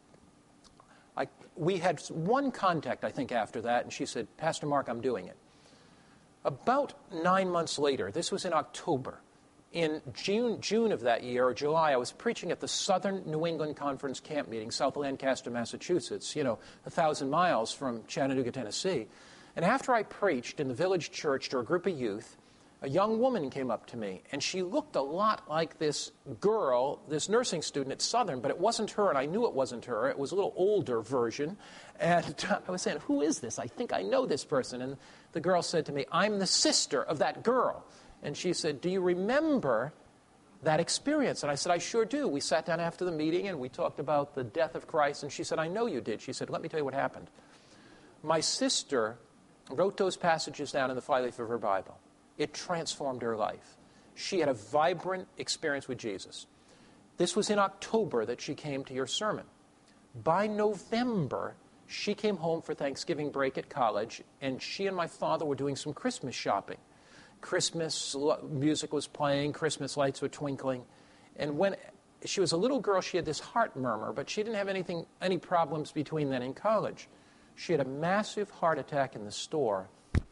I, we had one contact, I think, after that, and she said, "Pastor Mark, I'm doing it." About nine months later, this was in October, in June, June of that year, or July, I was preaching at the Southern New England Conference camp meeting, south of Lancaster, Massachusetts, you know, a thousand miles from Chattanooga, Tennessee. And after I preached in the village church to a group of youth, a young woman came up to me, and she looked a lot like this girl, this nursing student at Southern, but it wasn't her, and I knew it wasn't her. It was a little older version. And I was saying, "Who is this? I think I know this person." And the girl said to me, "I'm the sister of that girl." And she said, "Do you remember that experience?" And I said, "I sure do." We sat down after the meeting, and we talked about the death of Christ, and she said, "I know you did." She said, "Let me tell you what happened. My sister wrote those passages down in the flyleaf of her Bible. It transformed her life. She had a vibrant experience with Jesus. This was in October that she came to your sermon. By November, she came home for Thanksgiving break at college, and she and my father were doing some Christmas shopping. Christmas music was playing, Christmas lights were twinkling. And when she was a little girl, she had this heart murmur, but she didn't have anything, any problems between then and college. She had a massive heart attack in the store,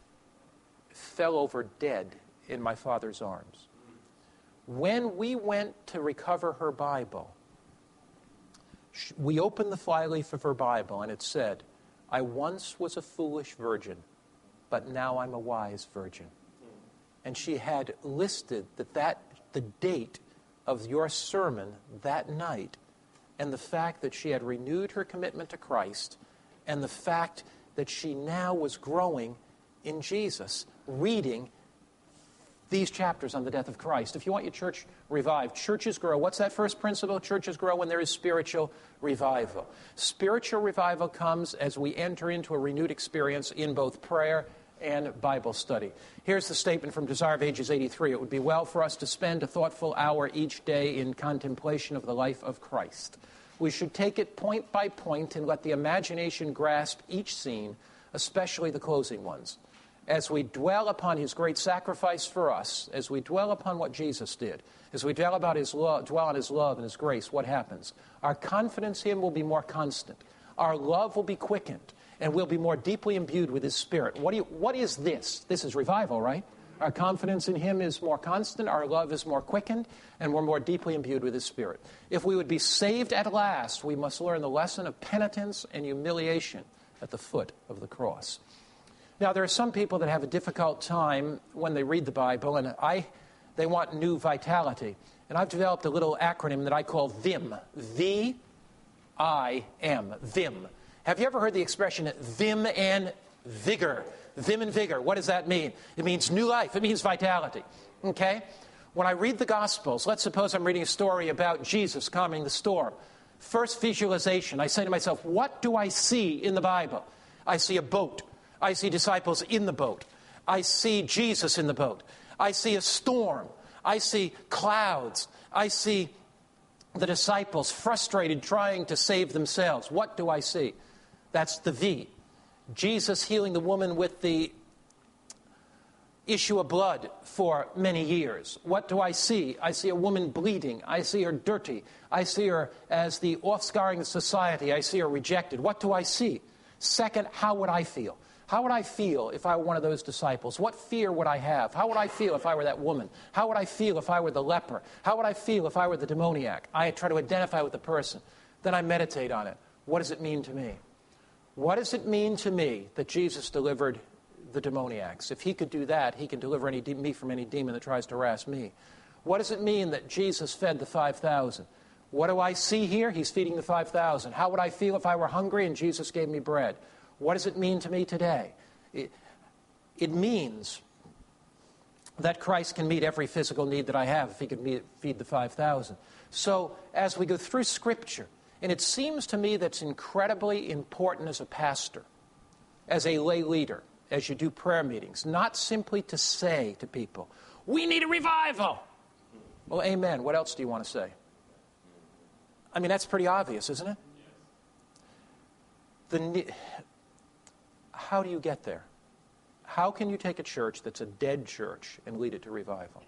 fell over dead in my father's arms. When we went to recover her Bible, we opened the flyleaf of her Bible, and it said, "I once was a foolish virgin, but now I'm a wise virgin." And she had listed that, that the date of your sermon that night, and the fact that she had renewed her commitment to Christ, and the fact that she now was growing in Jesus, reading these chapters on the death of Christ. If you want your church revived, churches grow. What's that first principle? Churches grow when there is spiritual revival. Spiritual revival comes as we enter into a renewed experience in both prayer and Bible study. Here's the statement from Desire of Ages eighty-three. It would be well for us to spend a thoughtful hour each day in contemplation of the life of Christ. We should take it point by point and let the imagination grasp each scene, especially the closing ones. As we dwell upon his great sacrifice for us, as we dwell upon what Jesus did, as we dwell about his love, dwell on his love and his grace, what happens? Our confidence in him will be more constant. Our love will be quickened, and we'll be more deeply imbued with his Spirit. What do you, what is this? This is revival, right? Our confidence in him is more constant, our love is more quickened, and we're more deeply imbued with his Spirit. If we would be saved at last, we must learn the lesson of penitence and humiliation at the foot of the cross. Now, there are some people that have a difficult time when they read the Bible, and I, they want new vitality. And I've developed a little acronym that I call VIM. V I M. VIM. Have you ever heard the expression vim and vigor? Vim and vigor. What does that mean? It means new life. It means vitality. Okay? When I read the Gospels, let's suppose I'm reading a story about Jesus calming the storm. First visualization, I say to myself, what do I see in the Bible? I see a boat. I see disciples in the boat. I see Jesus in the boat. I see a storm. I see clouds. I see the disciples frustrated trying to save themselves. What do I see? That's the V. Jesus healing the woman with the issue of blood for many years. What do I see? I see a woman bleeding. I see her dirty. I see her as the offscouring of society. I see her rejected. What do I see? Second, how would I feel? How would I feel if I were one of those disciples? What fear would I have? How would I feel if I were that woman? How would I feel if I were the leper? How would I feel if I were the demoniac? I try to identify with the person. Then I meditate on it. What does it mean to me? What does it mean to me that Jesus delivered the demoniacs? If he could do that, he can deliver any de- me from any demon that tries to harass me. What does it mean that Jesus fed the five thousand? What do I see here? He's feeding the five thousand. How would I feel if I were hungry and Jesus gave me bread? What does it mean to me today? It, it means that Christ can meet every physical need that I have if he could meet, feed the five thousand. So as we go through Scripture, and it seems to me that's incredibly important as a pastor, as a lay leader, as you do prayer meetings, not simply to say to people, we need a revival. Well, amen. What else do you want to say? I mean, that's pretty obvious, isn't it? The, how do you get there? How can you take a church that's a dead church and lead it to revival?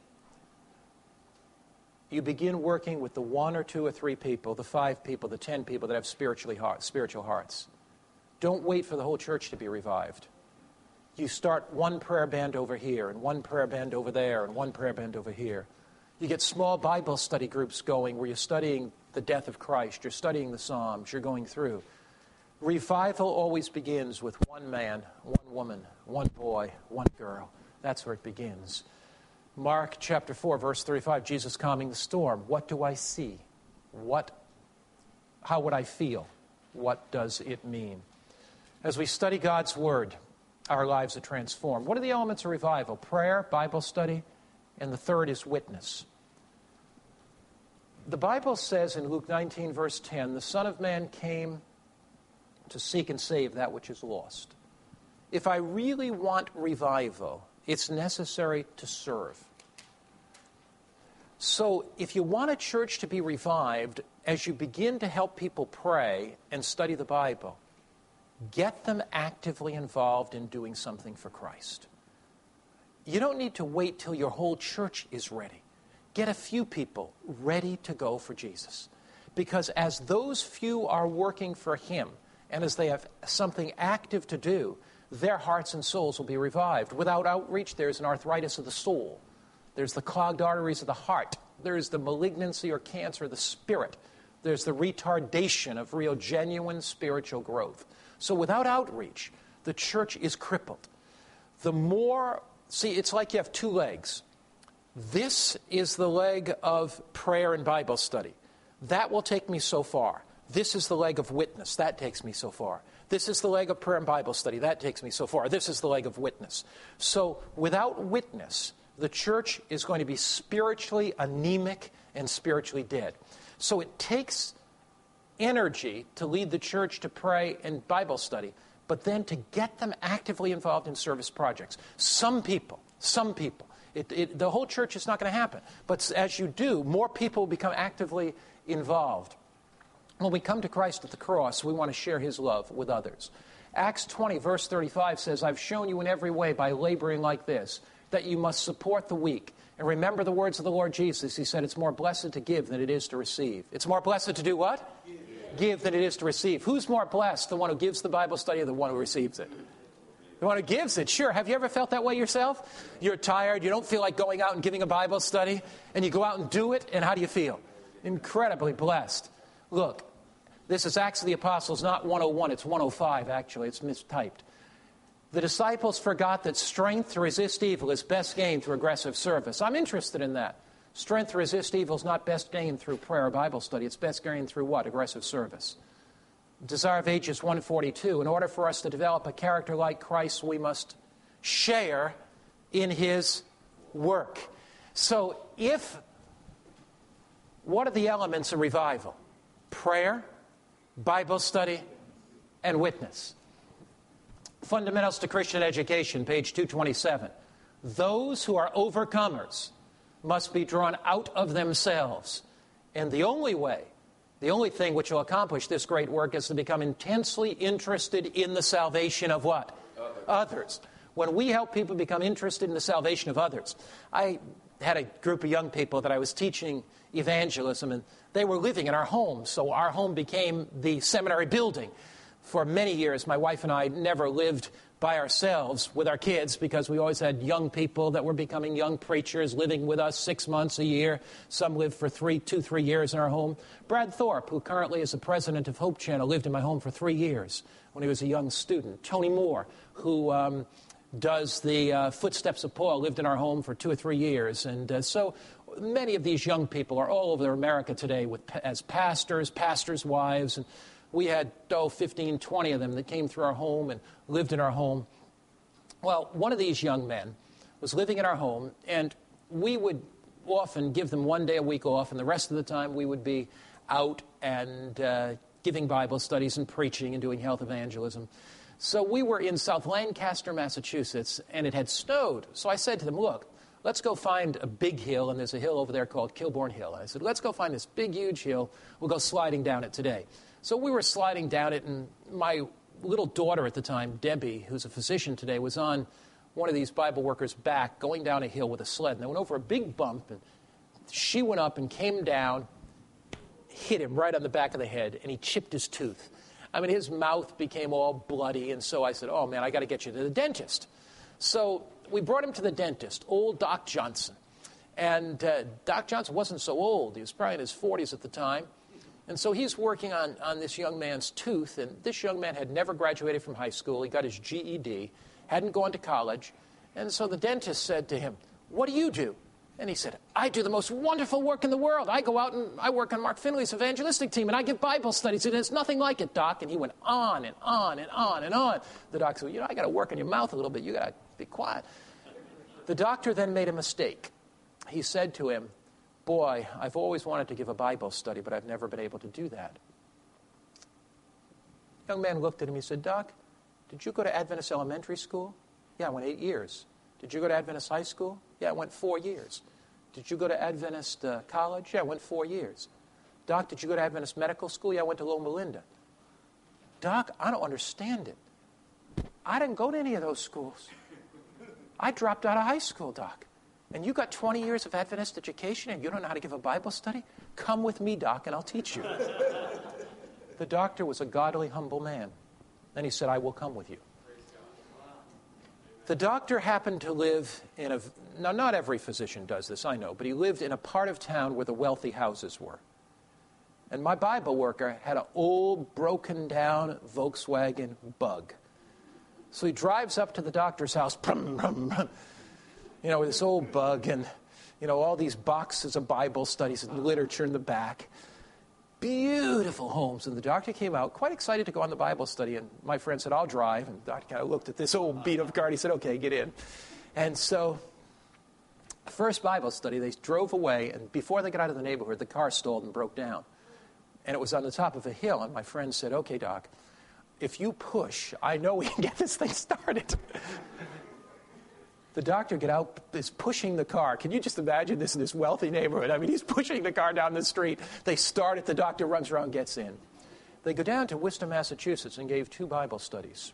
You begin working with the one or two or three people, the five people, the ten people that have spiritually heart, spiritual hearts. Don't wait for the whole church to be revived. You start one prayer band over here, and one prayer band over there, and one prayer band over here. You get small Bible study groups going where you're studying the death of Christ, you're studying the Psalms, you're going through. Revival always begins with one man, one woman, one boy, one girl. That's where it begins. Mark chapter four, verse thirty-five, Jesus calming the storm. What do I see? What, how would I feel? What does it mean? As we study God's Word, our lives are transformed. What are the elements of revival? Prayer, Bible study, and the third is witness. The Bible says in Luke nineteen, verse ten, the Son of Man came to seek and save that which is lost. If I really want revival, it's necessary to serve. So if you want a church to be revived, as you begin to help people pray and study the Bible, get them actively involved in doing something for Christ. You don't need to wait till your whole church is ready. Get a few people ready to go for Jesus. Because as those few are working for Him, and as they have something active to do, their hearts and souls will be revived. Without outreach, there's an arthritis of the soul. There's the clogged arteries of the heart. There's the malignancy or cancer of the spirit. There's the retardation of real, genuine spiritual growth. So without outreach, the church is crippled. The more, see, it's like you have two legs. This is the leg of prayer and Bible study. That will take me so far. This is the leg of witness. That takes me so far. This is the leg of prayer and Bible study. That takes me so far. This is the leg of witness. So without witness, the church is going to be spiritually anemic and spiritually dead. So it takes energy to lead the church to pray and Bible study, but then to get them actively involved in service projects. Some people, some people, it, it, the whole church is not going to happen. But as you do, more people become actively involved. When we come to Christ at the cross, we want to share His love with others. Acts twenty, verse thirty-five says, I've shown you in every way by laboring like this, that you must support the weak. And remember the words of the Lord Jesus. He said, it's more blessed to give than it is to receive. It's more blessed to do what? Give. Give than it is to receive. Who's more blessed, the one who gives the Bible study or the one who receives it? The one who gives it, sure. Have you ever felt that way yourself? You're tired, you don't feel like going out and giving a Bible study, and you go out and do it, and how do you feel? Incredibly blessed. Look, this is Acts of the Apostles, not one oh one, it's one oh five actually, it's mistyped. The disciples forgot that strength to resist evil is best gained through aggressive service. I'm interested in that. Strength to resist evil is not best gained through prayer or Bible study. It's best gained through what? Aggressive service. Desire of Ages one forty-two. In order for us to develop a character like Christ, we must share in His work. So if, what are the elements of revival? prayer, Bible study, and witness. Fundamentals to Christian Education, page two twenty-seven. Those who are overcomers must be drawn out of themselves. And the only way, the only thing which will accomplish this great work is to become intensely interested in the salvation of what? Others. Others. When we help people become interested in the salvation of others. I had a group of young people that I was teaching evangelism, and they were living in our home. So our home became the seminary building. For many years, my wife and I never lived by ourselves with our kids because we always had young people that were becoming young preachers living with us six months a year. Some lived for three, two, three years in our home. Brad Thorpe, who currently is the president of Hope Channel, lived in my home for three years when he was a young student. Tony Moore, who um, does the uh, Footsteps of Paul, lived in our home for two or three years. And uh, so many of these young people are all over America today with as pastors, pastors' wives, and we had, oh, fifteen, twenty of them that came through our home and lived in our home. Well, one of these young men was living in our home, and we would often give them one day a week off, and the rest of the time we would be out and uh, giving Bible studies and preaching and doing health evangelism. So we were in South Lancaster, Massachusetts, and it had snowed. So I said to them, look, let's go find a big hill, and there's a hill over there called Kilbourne Hill. I said, let's go find this big, huge hill. We'll go sliding down it today. So we were sliding down it, and my little daughter at the time, Debbie, who's a physician today, was on one of these Bible workers' back going down a hill with a sled. And they went over a big bump, and she went up and came down, hit him right on the back of the head, and he chipped his tooth. I mean, his mouth became all bloody, and so I said, oh, man, I got to get you to the dentist. So we brought him to the dentist, old Doc Johnson. And uh, Doc Johnson wasn't so old. He was probably in his forties at the time. And so he's working on, on this young man's tooth, and this young man had never graduated from high school. He got his G E D, hadn't gone to college. And so the dentist said to him, what do you do? And he said, I do the most wonderful work in the world. I go out and I work on Mark Finley's evangelistic team, and I give Bible studies, and there's nothing like it, Doc. And he went on and on and on and on. The doc said, you know, I got to work on your mouth a little bit. You got to be quiet. The doctor then made a mistake. He said to him, boy, I've always wanted to give a Bible study, but I've never been able to do that. The young man looked at him. He said, Doc, did you go to Adventist elementary school? Yeah, I went eight years. Did you go to Adventist high school? Yeah, I went four years. Did you go to Adventist uh, college? Yeah, I went four years. Doc, did you go to Adventist medical school? Yeah, I went to Loma Linda. Doc, I don't understand it. I didn't go to any of those schools. I dropped out of high school, Doc. And you got twenty years of Adventist education and you don't know how to give a Bible study? Come with me, Doc, and I'll teach you. The doctor was a godly, humble man. Then he said, I will come with you. The doctor happened to live in a... Now, not every physician does this, I know, but he lived in a part of town where the wealthy houses were. And my Bible worker had an old, broken-down Volkswagen Bug. So he drives up to the doctor's house, brum, brum, brum, you know, with this old Bug and, you know, all these boxes of Bible studies and literature in the back. Beautiful homes. And the doctor came out quite excited to go on the Bible study. And my friend said, I'll drive. And the doctor kind of looked at this old beat-up car. He said, okay, get in. And so, first Bible study, they drove away. And before they got out of the neighborhood, the car stalled and broke down. And it was on the top of a hill. And my friend said, okay, Doc, if you push, I know we can get this thing started. The doctor get out, is pushing the car. Can you just imagine this in this wealthy neighborhood? I mean, he's pushing the car down the street. They start it. The doctor runs around, gets in. They go down to Worcester, Massachusetts, and gave two Bible studies.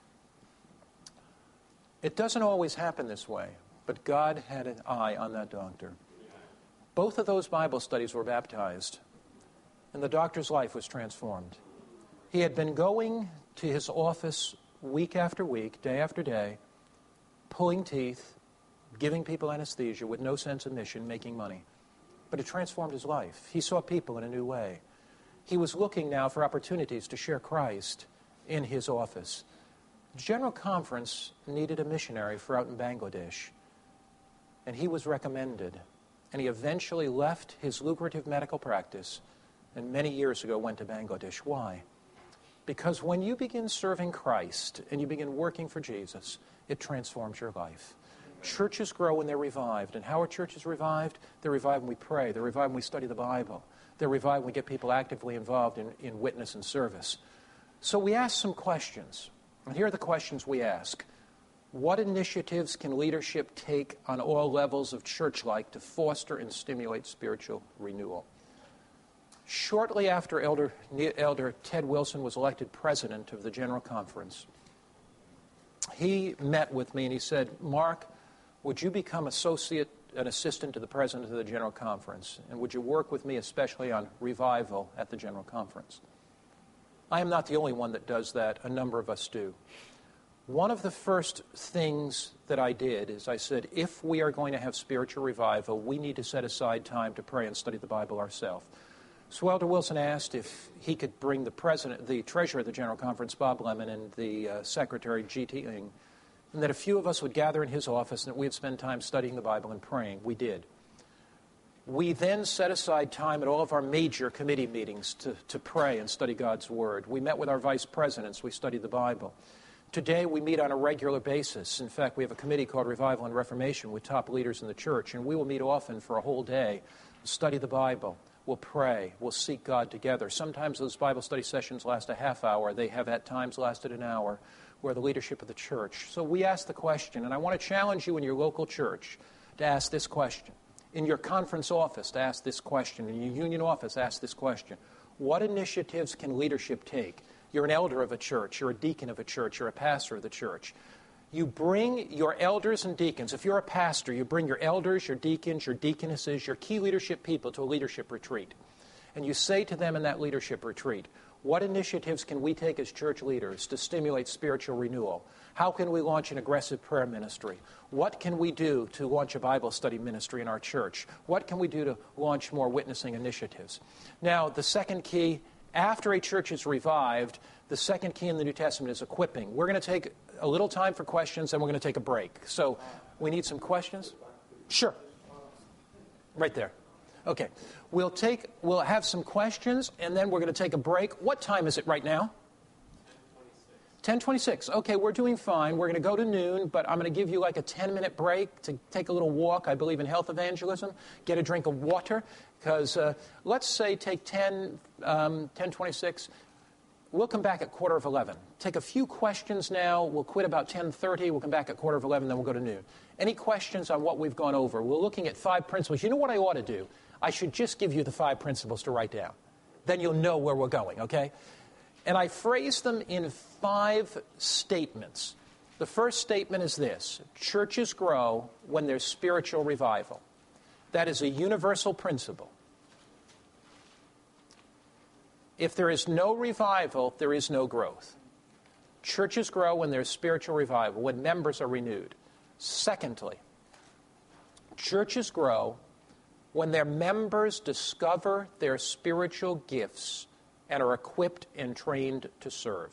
It doesn't always happen this way, but God had an eye on that doctor. Both of those Bible studies were baptized, and the doctor's life was transformed. He had been going to his office week after week, day after day, pulling teeth, giving people anesthesia with no sense of mission, making money. But it transformed his life. He saw people in a new way. He was looking now for opportunities to share Christ in his office. The General Conference needed a missionary for out in Bangladesh, and he was recommended. And he eventually left his lucrative medical practice and many years ago went to Bangladesh. Why? Because when you begin serving Christ and you begin working for Jesus, it transforms your life. Churches grow when they're revived. And how are churches revived? They're revived when we pray. They're revived when we study the Bible. They're revived when we get people actively involved in, in witness and service. So we ask some questions. And here are the questions we ask. What initiatives can leadership take on all levels of church life to foster and stimulate spiritual renewal? Shortly after Elder, Elder Ted Wilson was elected president of the General Conference, he met with me and he said, Mark, would you become associate, an assistant to the president of the General Conference? And would you work with me especially on revival at the General Conference? I am not the only one that does that. A number of us do. One of the first things that I did is I said, if we are going to have spiritual revival, we need to set aside time to pray and study the Bible ourselves. So Elder Wilson asked if he could bring the president, the treasurer of the General Conference, Bob Lemon, and the uh, secretary, G T Ing, and that a few of us would gather in his office and that we'd spend time studying the Bible and praying. We did. We then set aside time at all of our major committee meetings to, to pray and study God's Word. We met with our vice presidents. We studied the Bible. Today, we meet on a regular basis. In fact, we have a committee called Revival and Reformation with top leaders in the church, and we will meet often for a whole day, study the Bible. We'll pray. We'll seek God together. Sometimes those Bible study sessions last a half hour. They have at times lasted an hour. We're the leadership of the church. So we ask the question, and I want to challenge you in your local church to ask this question. In your conference office, to ask this question. In your union office, ask this question. What initiatives can leadership take? You're an elder of a church. You're a deacon of a church. You're a pastor of the church. You bring your elders and deacons. If you're a pastor, you bring your elders, your deacons, your deaconesses, your key leadership people to a leadership retreat. And you say to them in that leadership retreat, what initiatives can we take as church leaders to stimulate spiritual renewal? How can we launch an aggressive prayer ministry? What can we do to launch a Bible study ministry in our church? What can we do to launch more witnessing initiatives? Now, the second key, after a church is revived, the second key in the New Testament is equipping. We're going to take a little time for questions, and we're going to take a break. So we need some questions? Sure. Right there. Okay. We'll take, we'll have some questions, and then we're going to take a break. What time is it right now? ten twenty-six. Okay, we're doing fine. We're going to go to noon, but I'm going to give you like a ten-minute break to take a little walk. I believe in health evangelism. Get a drink of water, because uh, let's say take ten, um, ten twenty-six. We'll come back at quarter of eleven. Take a few questions now. We'll quit about ten thirty. We'll come back at quarter of eleven, then we'll go to noon. Any questions on what we've gone over? We're looking at five principles. You know what I ought to do? I should just give you the five principles to write down. Then you'll know where we're going, okay? And I phrase them in five statements. The first statement is this: churches grow when there's spiritual revival. That is a universal principle. If there is no revival, there is no growth. Churches grow when there's spiritual revival, when members are renewed. Secondly, churches grow when their members discover their spiritual gifts and are equipped and trained to serve.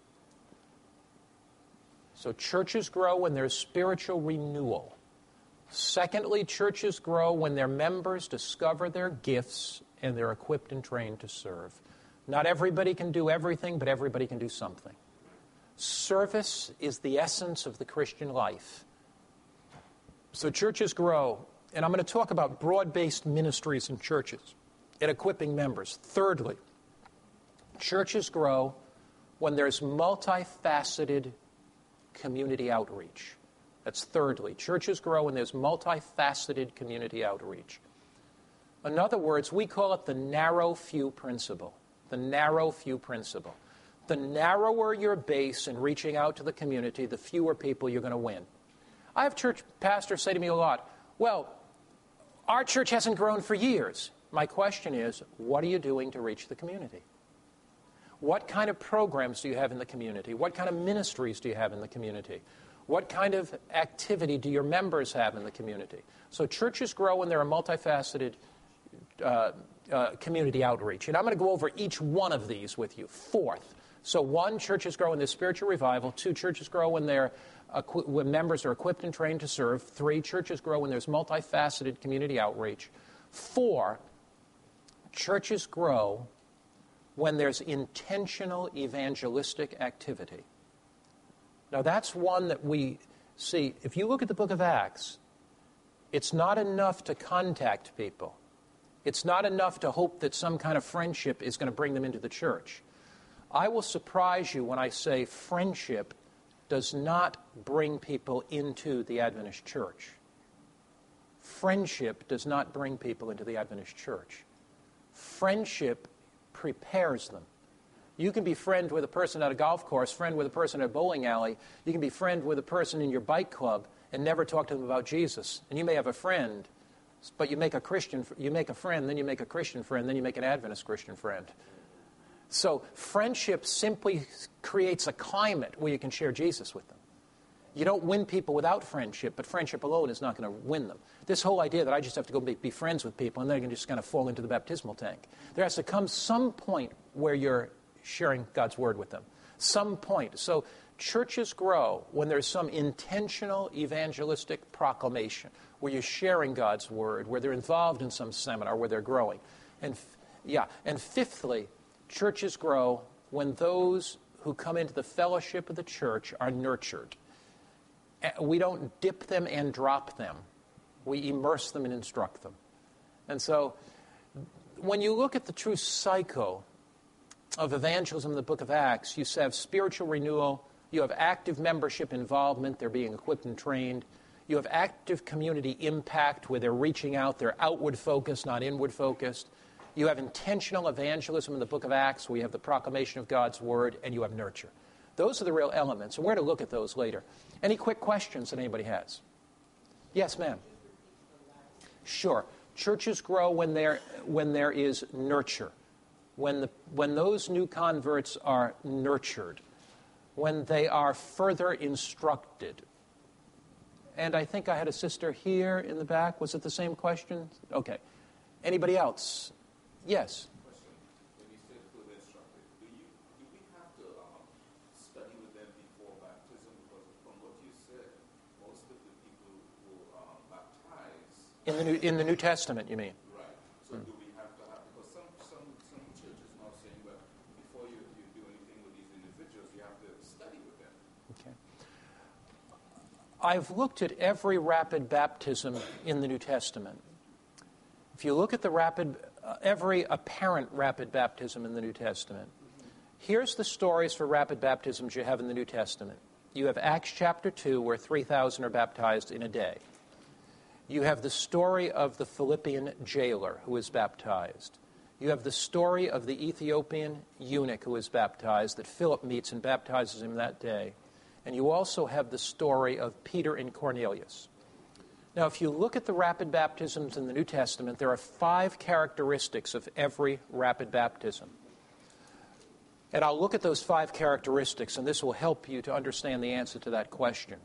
So churches grow when there's spiritual renewal. Secondly, churches grow when their members discover their gifts and they're equipped and trained to serve. Not everybody can do everything, but everybody can do something. Service is the essence of the Christian life. So churches grow, and I'm going to talk about broad-based ministries in churches and equipping members. Thirdly, churches grow when there's multifaceted community outreach. That's thirdly. Churches grow when there's multifaceted community outreach. In other words, we call it the narrow few principle. The narrow few principle. The narrower your base in reaching out to the community, the fewer people you're going to win. I have church pastors say to me a lot, well, our church hasn't grown for years. My question is, what are you doing to reach the community? What kind of programs do you have in the community? What kind of ministries do you have in the community? What kind of activity do your members have in the community? So churches grow when there are multifaceted uh, uh, community outreach. And I'm going to go over each one of these with you. Fourth, so one, churches grow when there's spiritual revival. Two, churches grow when, they're, equi- when members are equipped and trained to serve. Three, churches grow when there's multifaceted community outreach. Four, churches grow when there's intentional evangelistic activity. Now, that's one that we See, if you look at the book of Acts, it's not enough to contact people. It's not enough to hope that some kind of friendship is going to bring them into the church. I will surprise you when I say friendship does not bring people into the Adventist church. Friendship does not bring people into the Adventist church. Friendship prepares them. You can be friend with a person at a golf course, friend with a person at a bowling alley. You can be friend with a person in your bike club and never talk to them about Jesus. And you may have a friend, but you make a Christian, you make a friend, then you make a Christian friend, then you make an Adventist Christian friend. So friendship simply creates a climate where you can share Jesus with them. You don't win people without friendship, but friendship alone is not going to win them. This whole idea that I just have to go be, be friends with people and they're going to just kind of fall into the baptismal tank. There has to come some point where you're sharing God's word with them. Some point. So churches grow when there's some intentional evangelistic proclamation, where you're sharing God's word, where they're involved in some seminar, where they're growing. And f- yeah, and fifthly, churches grow when those who come into the fellowship of the church are nurtured. We don't dip them and drop them. We immerse them and instruct them. And so when you look at the true cycle of evangelism in the book of Acts, you have spiritual renewal, you have active membership involvement, they're being equipped and trained, you have active community impact where they're reaching out, they're outward focused, not inward focused. You have intentional evangelism in the book of Acts where you have the proclamation of God's word, and you have nurture. Those are the real elements, and we're going to look at those later. Any quick questions that anybody has? Yes, ma'am. Sure. Churches grow when there when there is nurture. When the when those new converts are nurtured, when they are further instructed. And I think I had a sister here in the back. Was it the same question? Okay. Anybody else? Yes. Question. When you say further instructed, do you do we have to um, study with them before baptism? Because from what you said, most of the people who um, baptize in the New in the New Testament, you mean? Right. So mm. do we have to have, because some some some churches now saying, well, before you, you do anything with these individuals, you have to study with them. Okay. I've looked at every rapid baptism in the New Testament. If you look at the rapid, uh, every apparent rapid baptism in the New Testament, here's the stories for rapid baptisms you have in the New Testament. You have Acts chapter two, where three thousand are baptized in a day. You have the story of the Philippian jailer who is baptized. You have the story of the Ethiopian eunuch who is baptized that Philip meets and baptizes him that day. And you also have the story of Peter and Cornelius. Now, if you look at the rapid baptisms in the New Testament, there are five characteristics of every rapid baptism. And I'll look at those five characteristics, and this will help you to understand the answer to that question.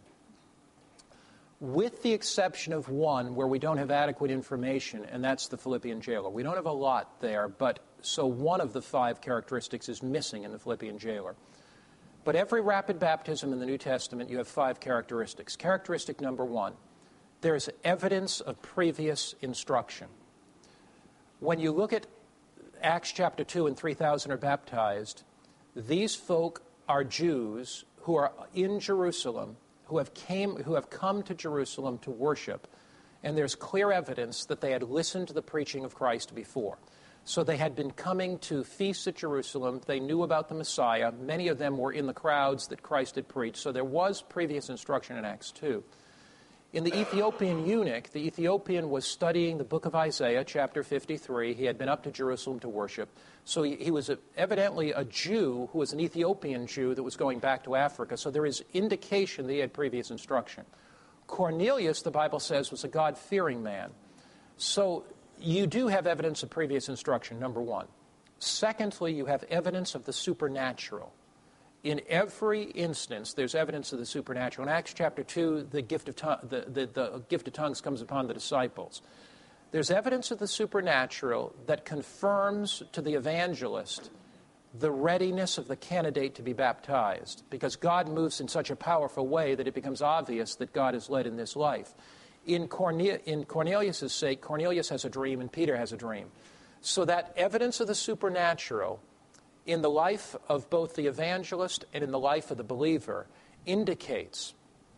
With the exception of one where we don't have adequate information, and that's the Philippian jailer. We don't have a lot there, but so one of the five characteristics is missing in the Philippian jailer. But every rapid baptism in the New Testament, you have five characteristics. Characteristic number one, there's evidence of previous instruction. When you look at Acts chapter two and three thousand are baptized, these folk are Jews who are in Jerusalem, who have came, who have come to Jerusalem to worship, and there's clear evidence that they had listened to the preaching of Christ before. So they had been coming to feasts at Jerusalem. They knew about the Messiah. Many of them were in the crowds that Christ had preached. So there was previous instruction in Acts two. In the Ethiopian eunuch, the Ethiopian was studying the book of Isaiah, chapter fifty-three. He had been up to Jerusalem to worship. So he, he was a, evidently a Jew who was an Ethiopian Jew that was going back to Africa. So there is indication that he had previous instruction. Cornelius, the Bible says, was a God-fearing man. So you do have evidence of previous instruction, number one. Secondly, you have evidence of the supernatural. In every instance, there's evidence of the supernatural. In Acts chapter two, the gift of tongue, the, the, the gift of tongues comes upon the disciples. There's evidence of the supernatural that confirms to the evangelist the readiness of the candidate to be baptized, because God moves in such a powerful way that it becomes obvious that God is led in this life. In, Corne- in Cornelius' sake, Cornelius has a dream and Peter has a dream. So that evidence of the supernatural in the life of both the evangelist and in the life of the believer indicates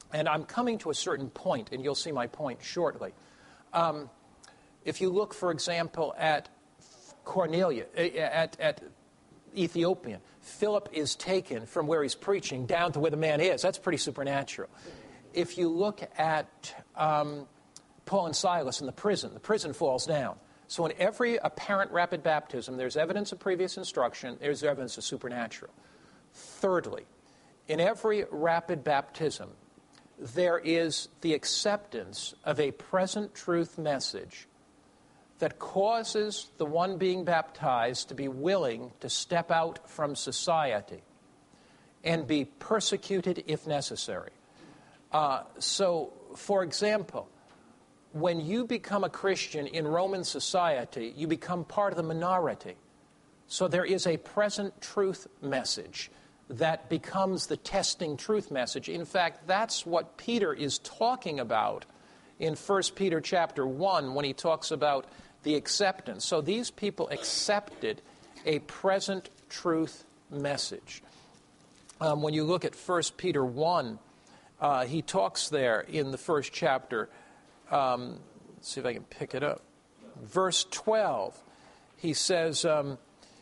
And I'm coming to a certain point, and you'll see my point shortly. Um, if you look, for example, at Cornelius, at, at Ethiopian, Philip is taken from where he's preaching down to where the man is. That's pretty supernatural. If you look at um, Paul and Silas in the prison, the prison falls down. So in every apparent rapid baptism, there's evidence of previous instruction, there's evidence of supernatural. Thirdly, in every rapid baptism, there is the acceptance of a present truth message that causes the one being baptized to be willing to step out from society and be persecuted if necessary. Uh, so, for example, when you become a Christian in Roman society, you become part of the minority. So there is a present truth message that becomes the testing truth message. In fact, that's what Peter is talking about in First Peter chapter one when he talks about the acceptance. So these people accepted a present truth message. Um, when you look at First Peter one, uh, he talks there in the first chapter. Um, let's see if I can pick it up. Verse twelve, he says, um,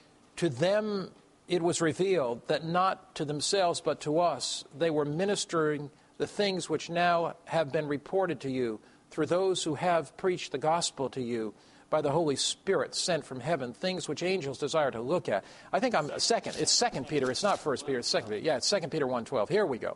to them it was revealed that not to themselves but to us they were ministering the things which now have been reported to you through those who have preached the gospel to you by the Holy Spirit sent from heaven, things which angels desire to look at. I think I'm second. It's Second Peter. It's not First Peter. It's Second Peter. Yeah, it's Second Peter one twelve. Here we go.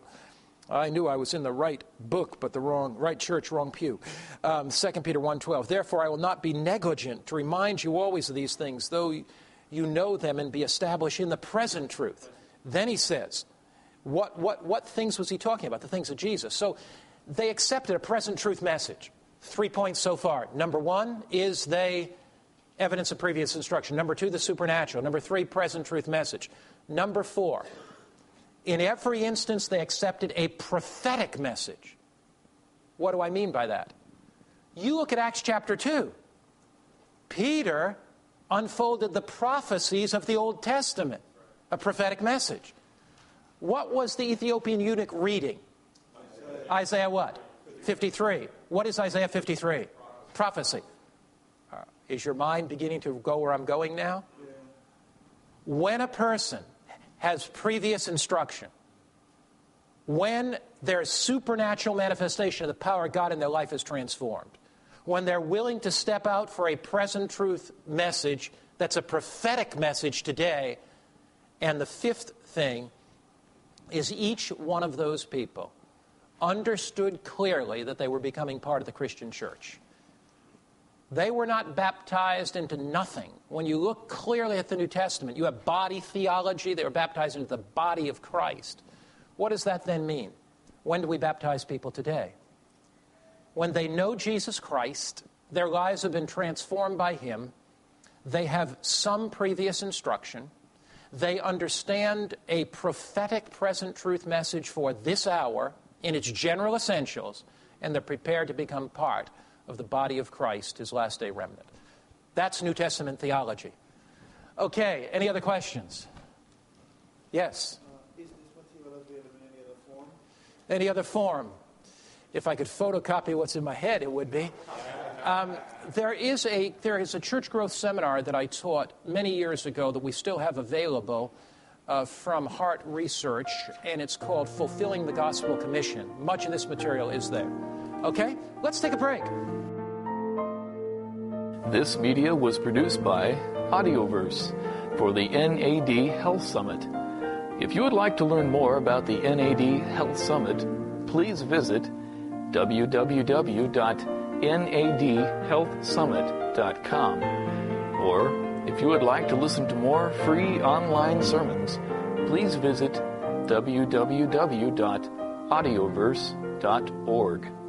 I knew I was in the right book, but the wrong, right church, wrong pew. Um, Second Peter one twelve. Therefore, I will not be negligent to remind you always of these things, though you know them and be established in the present truth. Then he says, what, what, what things was he talking about? The things of Jesus. So they accepted a present truth message. Three points so far. Number one is they evidence of previous instruction. Number two, the supernatural. Number three, present truth message. Number four, in every instance, they accepted a prophetic message. What do I mean by that? You look at Acts chapter two. Peter unfolded the prophecies of the Old Testament, a prophetic message. What was the Ethiopian eunuch reading? Isaiah, Isaiah what? fifty-three. What is Isaiah fifty-three? Prophecy. Uh, is your mind beginning to go where I'm going now? When a person has previous instruction, when their supernatural manifestation of the power of God in their life is transformed, when they're willing to step out for a present truth message that's a prophetic message today, and the fifth thing is each one of those people understood clearly that they were becoming part of the Christian church. They were not baptized into nothing. When you look clearly at the New Testament, you have body theology. They were baptized into the body of Christ. What does that then mean? When do we baptize people today? When they know Jesus Christ, their lives have been transformed by Him, they have some previous instruction, they understand a prophetic present truth message for this hour in its general essentials, and they're prepared to become part of the body of Christ, His last day remnant. That's New Testament theology. Okay, any other questions? Yes? Uh, is this material available in any other form? Any other form? If I could photocopy what's in my head, it would be. Um, there is a there is a church growth seminar that I taught many years ago that we still have available uh, from Heart Research, and it's called Fulfilling the Gospel Commission. Much of this material is there. Okay, let's take a break. This media was produced by Audioverse for the N A D Health Summit. If you would like to learn more about the N A D Health Summit, please visit w w w dot n a d health summit dot com. Or, if you would like to listen to more free online sermons, please visit w w w dot audioverse dot org.